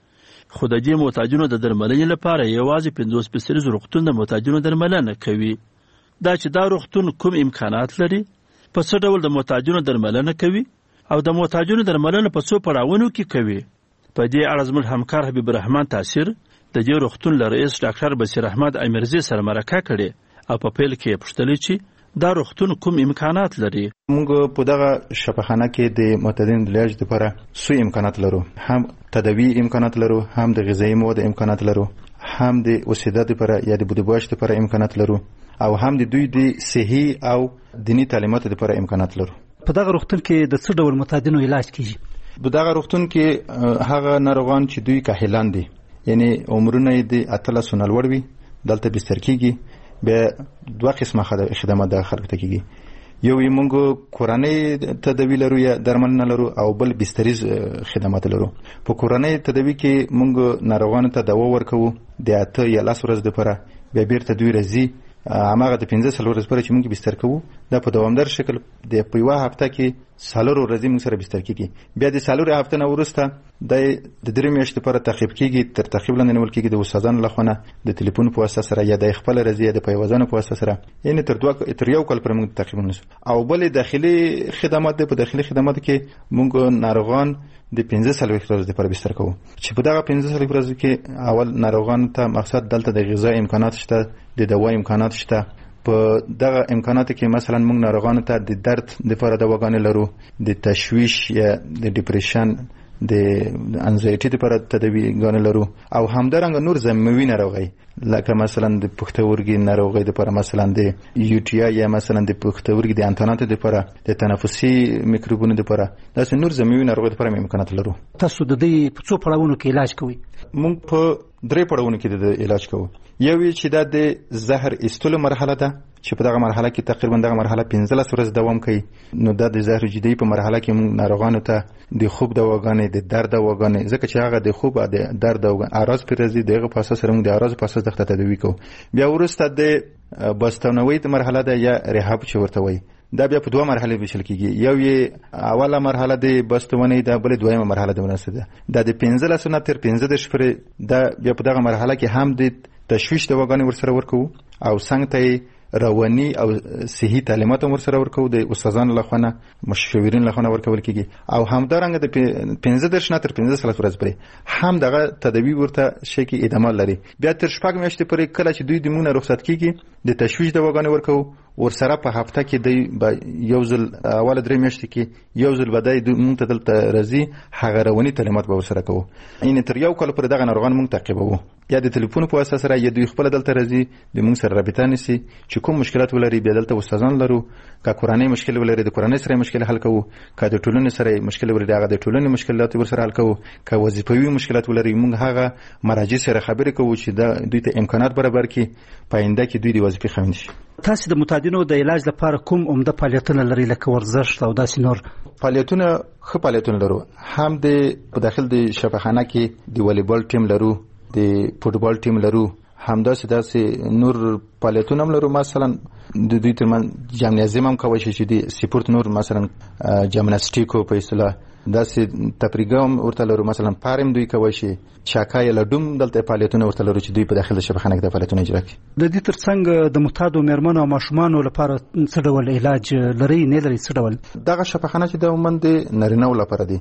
R: خو د دې محتاجونو د درملنې لپاره یوازې پنځوس فیصد روغتون د محتاجونو درملنه کوي. دا چې دا روغتون کوم امکانات لري، په څه ډول د محتاجونو درملنه کوي او د محتاجونو درملنه په څو پړاوونو کې کوي. په دې اړه زموږ همکار حبیب الرحمن تاثیر د دې روغتون له رئیس ډاکټر بصیر احمد امیرزی سره مرکه کړې او په پیل کې پوښتلې چې دا روغتون کوم امکانات لري.
W: موږ په دغه شفاخانه کې د معتادین د علاج لپاره څو امکانات لرو. هم تداوی امکانات لرو، هم د غذایی مواد امکانات لرو، هم د اوسېدا لپاره یا د بودیجه لپاره امکانات لرو، او هم د دوی د صحي او دینی تعلیماتو لپاره امکانات لرو.
A: په دغه روغتون کې د څه ډول معتادینو علاج کیږي؟
W: په دغه روغتون کې هغه ناروغان چې دوی کاهلان دي، یعنی عمرونه یې د اتلس نه لوړ وي، دلته بستر کیږي. بیا دوه قسمه خدمات د خلکو ته کیږي. یو یې موږ کورنۍ تداوی لرو یا درملنه لرو، او بل بستریز خدمات لرو. په کورنۍ تداوی کې موږ ناروغانو ته دوا ورکوو د اته یا لس ورځې لپاره، بیا بیرته دوی راځي. هماغه د پنځه څلور ورځې لپاره چې موږ بستر کوو، دا په دوامدار شکل د په یوه هفته کې څلور ورځې موږ سره بستر کیږي. بیا د څلور هفته نه وروسته د د درې میاشتې لپاره تعقیب کیږي. تر تعقیب لاندې نیول کیږي د استادانو لخوا د ټلیفون په واسطه سره یا د خپل راځي یا د پیوازانو په واسطه سره، یعنی تر دوه تر یو کال پر موږ تعقیب ونیسو. او بل داخلي خدمات په داخلي خدماتو کې موږ ناروغان د پنځه څلوېښت ورځې لپاره بستر کوو، چې په دغه پنځه څلوېښت ورځو کې اول ناروغانو ته مقصد دلته د غذا امکانات شته، د دوا امکانات شته. په دغه امکاناتو کې مثلا موږ ناروغانو ته د درد لپاره دواګانې لرو، د تشویش یا د ډیپریشن، د انزایټي لپاره تداویګانې لرو، او همدارنګه نور ضمیموي ناروغۍ لکه مثلا د پښتورګي ناروغۍ لپاره، مثلا د یو ټي آی یا مثلا د پښتورګي د انتاناتو لپاره، د تنفسي میکروبونو لپاره، داسې نور ضمیموي ناروغۍ لپاره امکانات لرو.
A: تاسو د دې په څو پړاوونو کې علاج کوئ؟
W: موږ په درې پړاوونو کې د علاج کوو. یو یې چې دا د زهر ایستلو مرحله ده، چې په دغه مرحله کې تقریبا دغه مرحله پنځلس ورځې دوام کوي. نو دا د زهر جدي په مرحله کې موږ ناروغانو ته د خوب دواګانې، د درد دواګانې، ځکه چې هغه د خوب او د درد دواګانې اراز پر راځي، دغه په اساس سره موږ د اراز په اساس دغه تداوی کوو. بیا وروسته د بستونوي مرحله ده یا ریهاب چې ورته وایي، دا بیا په دوه مرحله ویشل کیږي. یو یې اوله مرحله د بستونې ده، بل دویمه مرحله د ونسه ده. دا د پنځلس نه تر پنځه دېرش پورې دا بیا په دغه مرحله کې هم د تشویش دواګانې ورسره ورکوو، او څنګه ته رواني او صحي تعلیمات هم ورسره ورکوو، د استادانو لخوا نه، مشاورین لخوا نه ورکول کیږي. او همدارنګه د پنځه دېرش نه تر پنځه څلوېښت ورځې پورې هم دغه تداوی ورته شي کې ادامه لري. بیا تر شپږ میاشتې پورې کله چې دوی د موږ نه رخصت کیږي، د تشویش دواګانې ورکوو. ورسره په هفته کې دی یو ځل اول درې میاشتې کې یو ځل به دی موږ ته دلته راځي، هغه رواني تعلیمات به ورسره کوو. یعنې تر یو کال پورې دغه ناروغان موږ تعقیبوو، یا د تلیفون په واسطه سره یا دوی خپله دلته راځي، د موږ سره رابطه نیسي، چې کوم مشکلات ولري بیا دلته استادان لرو. که کورنۍ مشکل ولري د کورنۍ سره مشکل حل کوو، که د ټولنې سره مشکل ولري هغه د ټولنې مشکلات ورسره حل کوو، که وظیفوي مشکلات ولري موږ هغه مراجع سره خبرې کوو چې دا دوی ته امکانات برابر کړي په آینده کې دوی د وظیفې خاوند شي.
A: تاسو د معتادینو د علاج لپاره کوم عمده فعالیتونه لري، لکه ورزش او داسې نور
W: فعالیتونه؟ ښه فعالیتونه لرو. هم د په داخل د شفاخانه کې د والیبال ټیم لرو، د فوټبال ټیم لرو، همداسې داسې نور فعالیتونه هم لرو. مثلا د دوی ترمن جمنازیم هم کولی شي چې د سپورت نور مثلا جمناستیکو په اصطلاح داسې تفریحګاه هم ورته لرو. مثلا پارم دوی کولی شي، چاکا یا لډوم دلته فعالیتونه ورته لرو چې دوی په داخل د شفاخانه کې د فعالیتونه اجرا کوي.
A: د دې ترڅنګ د معتادو مېرمنو او ماشومانو لپاره څه ډول علاج لري نه لري؟ څه ډول
W: دغه شفاخانه چې د عموما د نارینه‌و لپاره دي،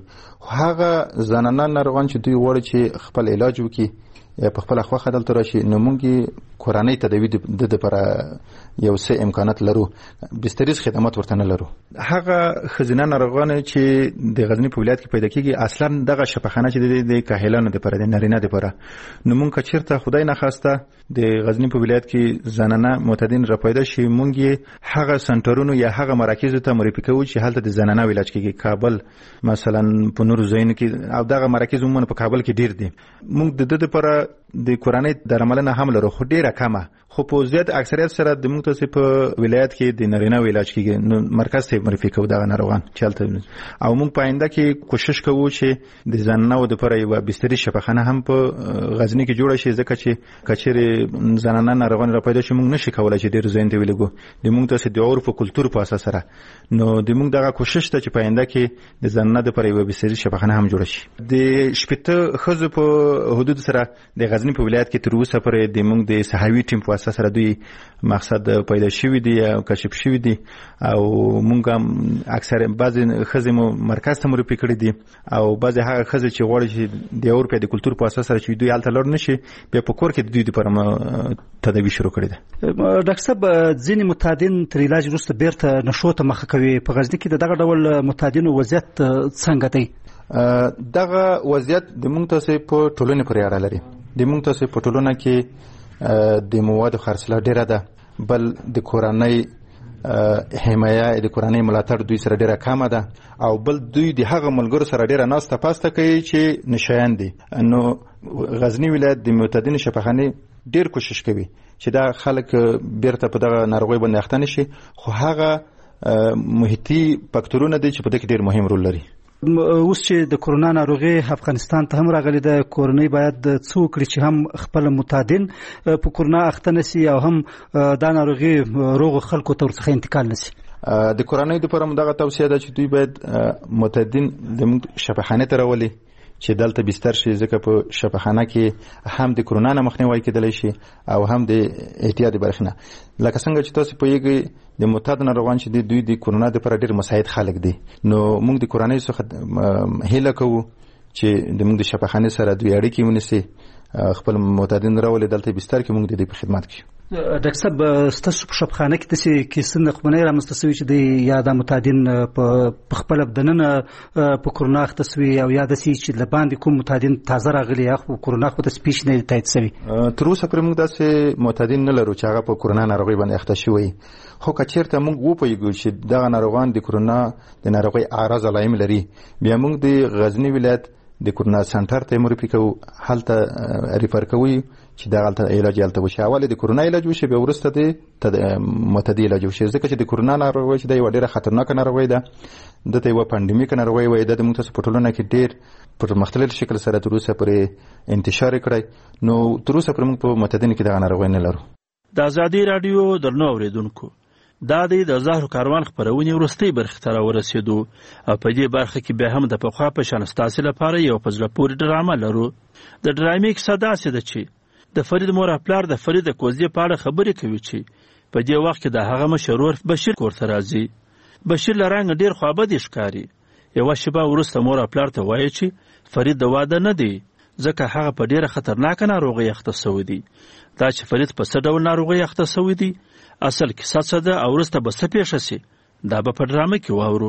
W: هغه زنانه ناروغان چې دوی غواړي چې خپل علاج وکړي یا په خپل خوخه دلته راشي، نو موږ کورنۍ تداوی د لپاره یو څه امکانات لرو، بستریز خدمات ورته نه لرو. هغه ښځینه ناروغان چې د غزنی په ولایت کې پیدا کیږي، اصلا دغه شفاخانه چې د کاهلانو لپاره د نارینه لپاره، نو موږ چیرته خدای نه خواسته د غزنی په ولایت کې زنانه معتادین را پیدا شي، موږ هغه سنټرونو یا هغه مراکز ته معرفي کوو چې هلته د زنانه علاج کیږي. کابل مثلا په نور ځایونو کې، او دغه مراکز عموما په کابل کې ډیر دي. موږ د دې لپاره د کورنۍ درملنه هم لرو خو ډیره کمه خو په زیات اکثریت سره د موږ ته په ولایت کې د نارینه علاج کیږي نو مرکز ته معرفي کوو دغه ناروغان چلته او موږ په آینده کې کوشش کوو چې د زنانو لپاره یو بستري شفاخانه هم په غزنی کې جوړه شي ځکه چې کچېره زنانه ناروغان را پیدا شي موږ نشي کولای چې ډیر زین دی ویلګو د موږ ته د عرف او کلچر په اساس سره نو د موږ دغه کوشش ته چې په آینده کې د زنانه لپاره یو بستري شفاخانه هم جوړه شي د شپته خزو په حدود سره د غزنی په ولایت کې تر اوسه پرې د موږ د صحوي ټیم په اساس سره دوی مقصد پیدا شوی دی او کشف شوی دی او موږ هم اکثر بعضی خزمو مرکز ته معرفي کړی دي او بعضی هغه خزې چې غواړي چې د اورپیا د کلچر په اساس سره چې دوی حالت لور نشي بیا په کور کې دوی لپاره تداوی شروع کړی ده.
A: ډاکټر صاحب ځینې متعدین تر علاج وروسته بیرته نشو ته مخه کوي په غزنی کې دغه ډول متعدینو وضعیت څنګه دی؟
W: دغه وضعیت د موږ ته په ټولنه پورې اړه لري. د موږ ته په ټولنه کې د موادو خرڅلاو ډیره ده بل د کورنۍ حمایه د کورنۍ ملاتړ دوی سره ډیره کمه ده او بل دوی د هغه ملګرو سره ډیره ناسته پاسته کوي چې نشایان دي. نو غزنی ولایت د معتدین شفاخانه ډیر کوشش کوي چې دا خلک بیرته په دغه ناروغي باندې اخته نشي خو هغه محیطي فاکتورونه دي چې په دې کې ډیر مهم رول لري.
A: اوس چې د کورونا ناروغي افغانستان ته هم راغلي د کورنۍ باید څو کړي چې هم خپل متعدین په کورونا اخته نشي او هم دا ناروغي روغ خلکو ته ورڅخه انتقال نشي.
W: د کورنۍ لپاره موږ دغه توصیه ده چې دوی باید متعدین د شفاخانه ته راولي چې دلته بستر شي ځکه په شفاخانه کې هم د کورونا نه مخنیوي کېدلی شي او هم د احتیاطي برخه لکه څنګه چې تاسو پوهیږئ د معتاد ناروغان چې دوی د کورونا لپاره ډېر مساعد خلک دي نو موږ د کورنۍ څخه هیله کوو چې د موږ د شفاخانه سره دوی اړیکې ونیسي خپل معتادین راولي دلته بستر کې موږ د دې په خدمت کې.
A: ډاکټر صاحب ستاسو په شفاخانه کې د کیسې نخونه رامنځته شوي چې د یا د متعدین په خپل بدننه په کورونا اخته شوي او یا د سي چې لباندې کوم متعدین تازه راغلي یا په کورونا خو د سپیش نه تایید شوی
W: تر اوسه پر موږ داسې معتدین نه لرو چې هغه په کورونا ناروغي باندې اخته شوی خو کچیرته موږ وپوهیږو چې دغه ناروغان د کورونا د ناروغي اعراض علائم لري بیا موږ د غزنی ولایت د کورونا سنټر ته معرفي کوو هلته ریفر کوي چې دا غلطه علاج یالته وشي اول د کورونا علاج وشي به ورسته د معتدی علاج وشي ځکه چې د کورونا ناروغي چې د یو ډیره خطرناک ناروغي ده دته یو پاندیمیک ناروغي وای د موږ ته په ټولنه کې ډیر پر مختلف شکل سره تر اوسه پرې انتشار کړی نو تر اوسه پر موږ په معتدین کې د ناروغي نه لرو.
R: د ازادي رادیو درنو اوریدونکو دا د زهر کاروان خبرونه ورستي برخه ته ورسېدو او په دې برخه کې به هم د پخوا په شان ستاسو لپاره یو پزله پوری ډرامه لرو. د ډرامې کیسه داسې ده چې د فرید مور خپل د فرید کوزي په اړه خبرې کوي چې په دې وخت کې د هغه مشرور بشیر کورته راځي. بشیر لرانګ ډیر خوابدي ښکاری یو شپه ورسته مور خپل ته وایي چې فرید د واده نه دی ځکه هغه په ډیره خطرناک ناروغي اخته شوی دی. دا چې فرید په څه ډول ناروغي اخته شوی دی اصل کیسه څه ده او ورسته به څه پیښه شي دا به په ډرامه کې واورو.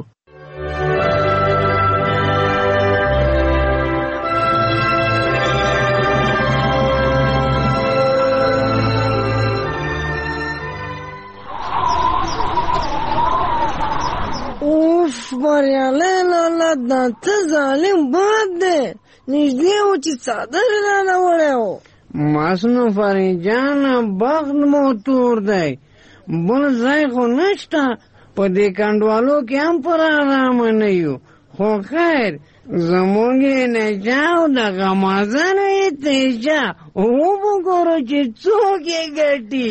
J: اوف بریالی لالا دا ته ظالم باد دی نږدې و چې څادر رانه وړی و ماسنو فرید جانه بخت مو تور دی بل ځای خو نشته په دې کنډوالو کې هم پر آرامه نه یو خو خیر زموږ یې نجا او دغه مازن یې تیجا وګورو چې څوک یې ګټي.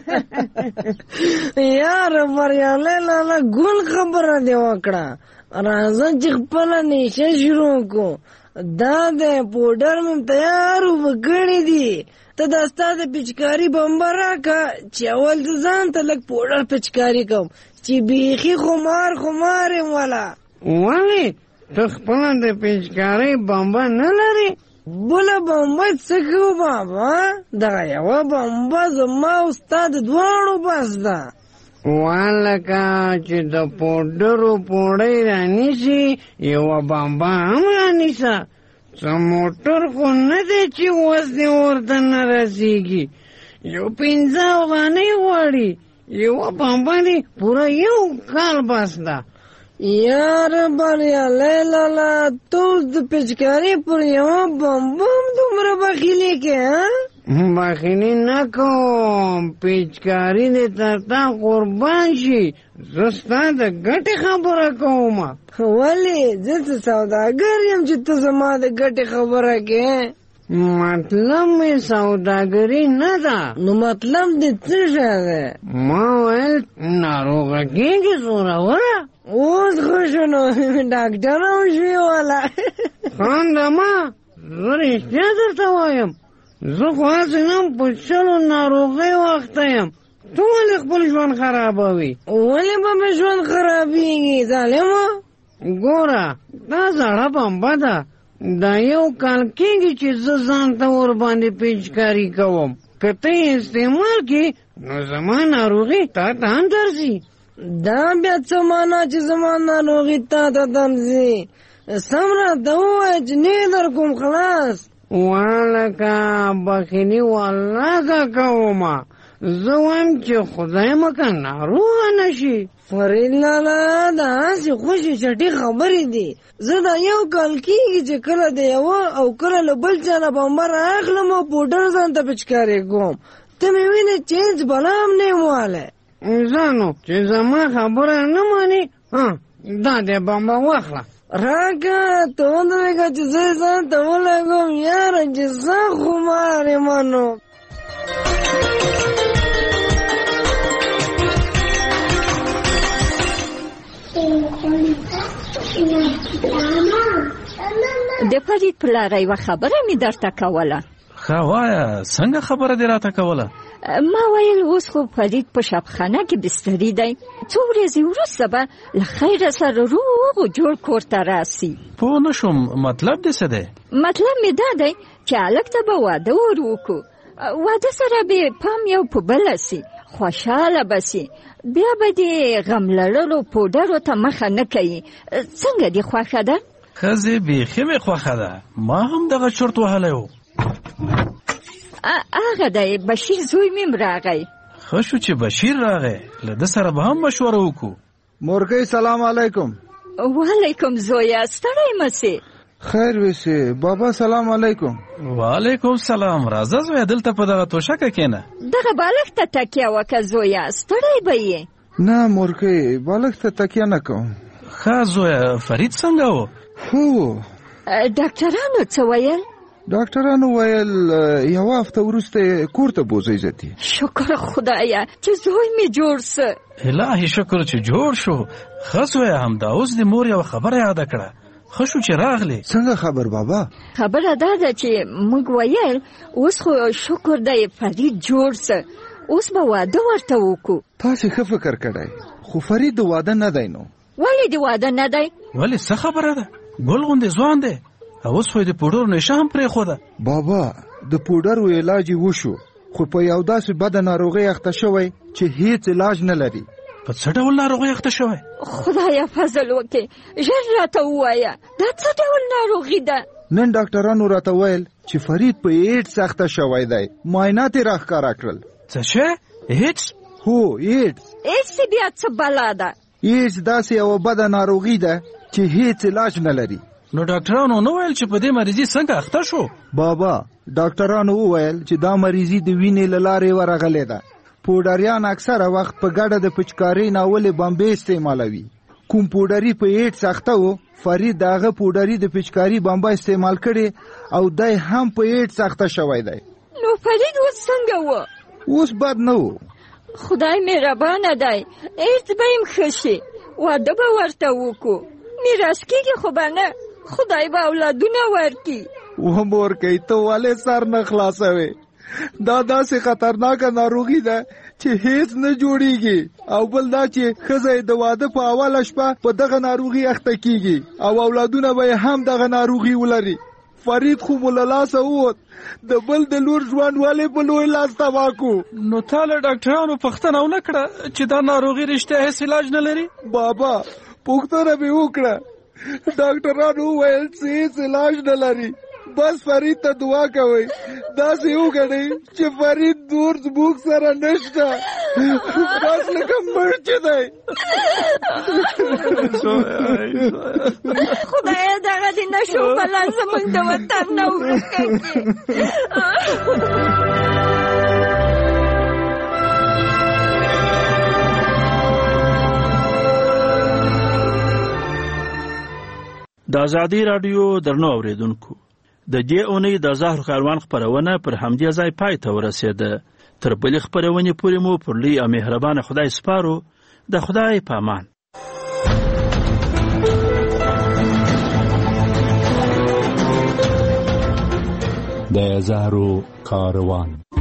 J: یار بریالی لالا ګل خبره دې وکړه راځه چې خپله نیشه شروع کړو. دا د پوډر مې تیار وکړی دي ته دا ستا د پچکاري بمبه راکړه چې اول د ځان ته لږ پوډر پچکاري کوم چې بیخي خمار خمار یم والا. ولې ته خپله د پچکارۍ بمبه نه لرې؟ بله بمبه څه کوو بابا دغه یوه بمبه زما او ستا د دواړو بس ده. والکه چې د پوډرو پوړۍ رانیسي یوه بمبه هم رانیسه څه موټر خو نه دی چې اوس دې ورته نه رسېږي یو پنځه افغانۍ غواړي یوه بمبه دې پوره یو کال بس ده یار بریالی لالا تو د پیچکاری پر یو بم بم دومره بخیلی کې
K: بخیلی نه کوم پیچکاری دې تر تا قربان شي زه ستا د ګټې خبره کوم.
J: ولې زه څه سوداګر یم چې ته زما د ګټې خبره کې؟
K: مطلب مې سوداګري نه ده.
J: نو مطلب دې څه شی دی؟
K: ما ویل ناروغه کېږي زوروره.
J: اوس ښه شو نو ډاکټر هم شوې والا.
K: خاندمه زه رښتیا درته وایم زه خو هسې هم په شلو ناروغۍ وخته یم. ته ولې خپل ژوند خرابوي؟
J: ولې به مې ژوند خرابېږي ظالمه؟
K: ګوره دا زړه بمبه ده. دا یو کال کېږي چې زه ځان ته ورباندې پیچکاري کوم. که ته یې استعمال کړې نو زما ناروغي تا ته هم درځي.
J: دا بیا څه معنا چې زما ناروغي تا ته درځي؟ سم راته ووایه چې نه در کوم خلاص.
K: والکه بخیلي والله کومه زه وایم چې خدای مکه ناروغه نه شي.
J: فرید لالا دا هسې خوشې چټي خبرې دي. زه دا یو کال کېږي چې کله د یوه او کله له بل چا نه بمبر اخلم او پوډر ځان ته پچکارې کوم. ته مې وینې چینج بلا هم نه یم والی.
K: ځانو چې زما خبره نه ماني دا دې بمبه واخله
J: راکه ته ودرېږه چې زه ځان ته ولګوم یاره چې زه خمار یم نو.
X: د فرید پلاره یوه خبره مې درته کوله.
Y: ښه وایه څنګه خبره دې راته کوله؟
X: ما ویل اوس خو فرید په شبخانه کې بستري دی، څو ورځې وروسته به له خیره سره روغ و جوړ کور ته راسي.
Y: پوه نه شوم مطلب دې څه دی؟
X: مطلب مې دا دی چې هلک ته به واده ور وکړو. واده سره به پام یو په بله سي، خوشحاله به سي، بیا به دې غم لړلو پوډرو ته مخه نه کوي. څنګه دې خوښه ده؟
Y: ښځې بیخي مې خوښه ده. ما هم دغه چرت وهلی و.
X: هغه دی بشیر زوی مې راغی.
Y: ښه شو چې بشیر راغی، له ده سره به هم مشوره وکړو.
E: مورکۍ سلام علیکم.
X: وعلیکم زویه ستړی مه سې.
E: خیر وسې بابا سلام علیکم.
Y: وعلیکم سلام. راځه زویه دلته په دغه توشکه کښېنه.
X: دغه بالښت ته تکیه وکړه زویه ستړی به یې.
E: نه مورکۍ بالښت ته تکیه نه کوم.
Y: ښه زویه فرید څنګه و؟
E: ښه و.
X: ډاکټرانو څه ویل؟
E: ډاکټرانو ویل یوه هفته وروسته کور ته بوځئ زتي.
X: شکر خدایه چې زوی مې جوړ سه.
Y: الهي شکر چې جوړ شو. ښه زویه همدا اوس د مور یوه خبره یاده کړه. ښه شو چې راغلی.
E: څنګه خبر بابا؟
X: خبره دا ده چې موږ ویل اوس خو شکر دی فرید جوړ سه، اوس به واده ورته وکړو.
E: تاسې ښه فکر کړی، خو فرید د واده نه دی. نو
X: ولې د واده نه دی؟
Y: ولې څه خبره ده؟ ګل غوندې ځوان دی، اوس خو یې د پوډرو نشه هم پرېښوده.
E: بابا د پوډرو علاج یې وشو، خو په یو داسې بده ناروغۍ اخته شوی چې هیڅ علاج نه لري.
Y: په څه ډول ناروغۍ اخته شوی؟
X: خدایه فضل وکړې ژر راته ووایه دا څه ډول ناروغي ده؟
E: نن ډاکټرانو راته ویل چې فرید په ایډز اخته شوی دی. معاینات یې راښکاره کړل.
Y: څه شی؟ ایډز؟
E: هو ایډز.
X: ایډز بیا څه بلا ده؟
E: ایډز داسې یوه بده ناروغي ده چې هیڅ علاج نه لري.
Y: نو ډاکټرانو نو ویل چې په دې مریضي څنګه اخته شو؟
E: بابا ډاکټرانو وویل چې دا مریضي د وینې له لارې ورغلې ده. پوډریان اکثره وخت په ګډه د پچکارۍ ناولې بمبې استعمالوي. کوم پوډري په ایډز اخته و فرید د هغه پوډري د پچکاري بمبه استعمال کړي او دی هم په ایډز اخته شوی دی.
X: نو فرید اوس څنګه و؟
E: اوس بد نه و.
X: خدای مهربانه دی، ایډز به یې ښه شي، واده به ورته وکړو، میراث کېږي خو به نه، خدای به اولادونه ورکړي.
E: و مورکۍ ته ولې سر نه خلاصوې؟ دا داسې خطرناکه ناروغي ده چې هیڅ نه جوړیږي، او بل دا چې ښځه د واده په اوله شپه په دغه ناروغي اخته کیږي او اولادونه به هم دغه ناروغي ولري. فرید خو مو له لاسه ووت، د بل د لور ژوند ولې په لوی لاس تباه کړو؟
Y: نو تا له ډاکټرانو پوښتنه ونه کړه چې دا ناروغي رښتیا هیڅ علاج نه لري؟
E: بابا پوښتنه مې وکړه، ډاکټرانو وویل چې هیڅ علاج نه لري، بس فرید ته دعا کوئ، داسې وګڼئ چې فرید نور زموږ سره نشته.
V: بس لکه مړ چې دی.
X: خدای دغه د نشو بلا زموږ د وطن نه ورکه کړي.
R: د ازادي راډیو درنو اوریدونکو د دې اونۍ د زهر کاروان خپرونه پر همدې ځای پای ته ورسېده. تر بلې خپرونې پورې مو پر لوی او مهربانه خدای سپارو. د خدای په امان.
Q: د زهرو کاروان.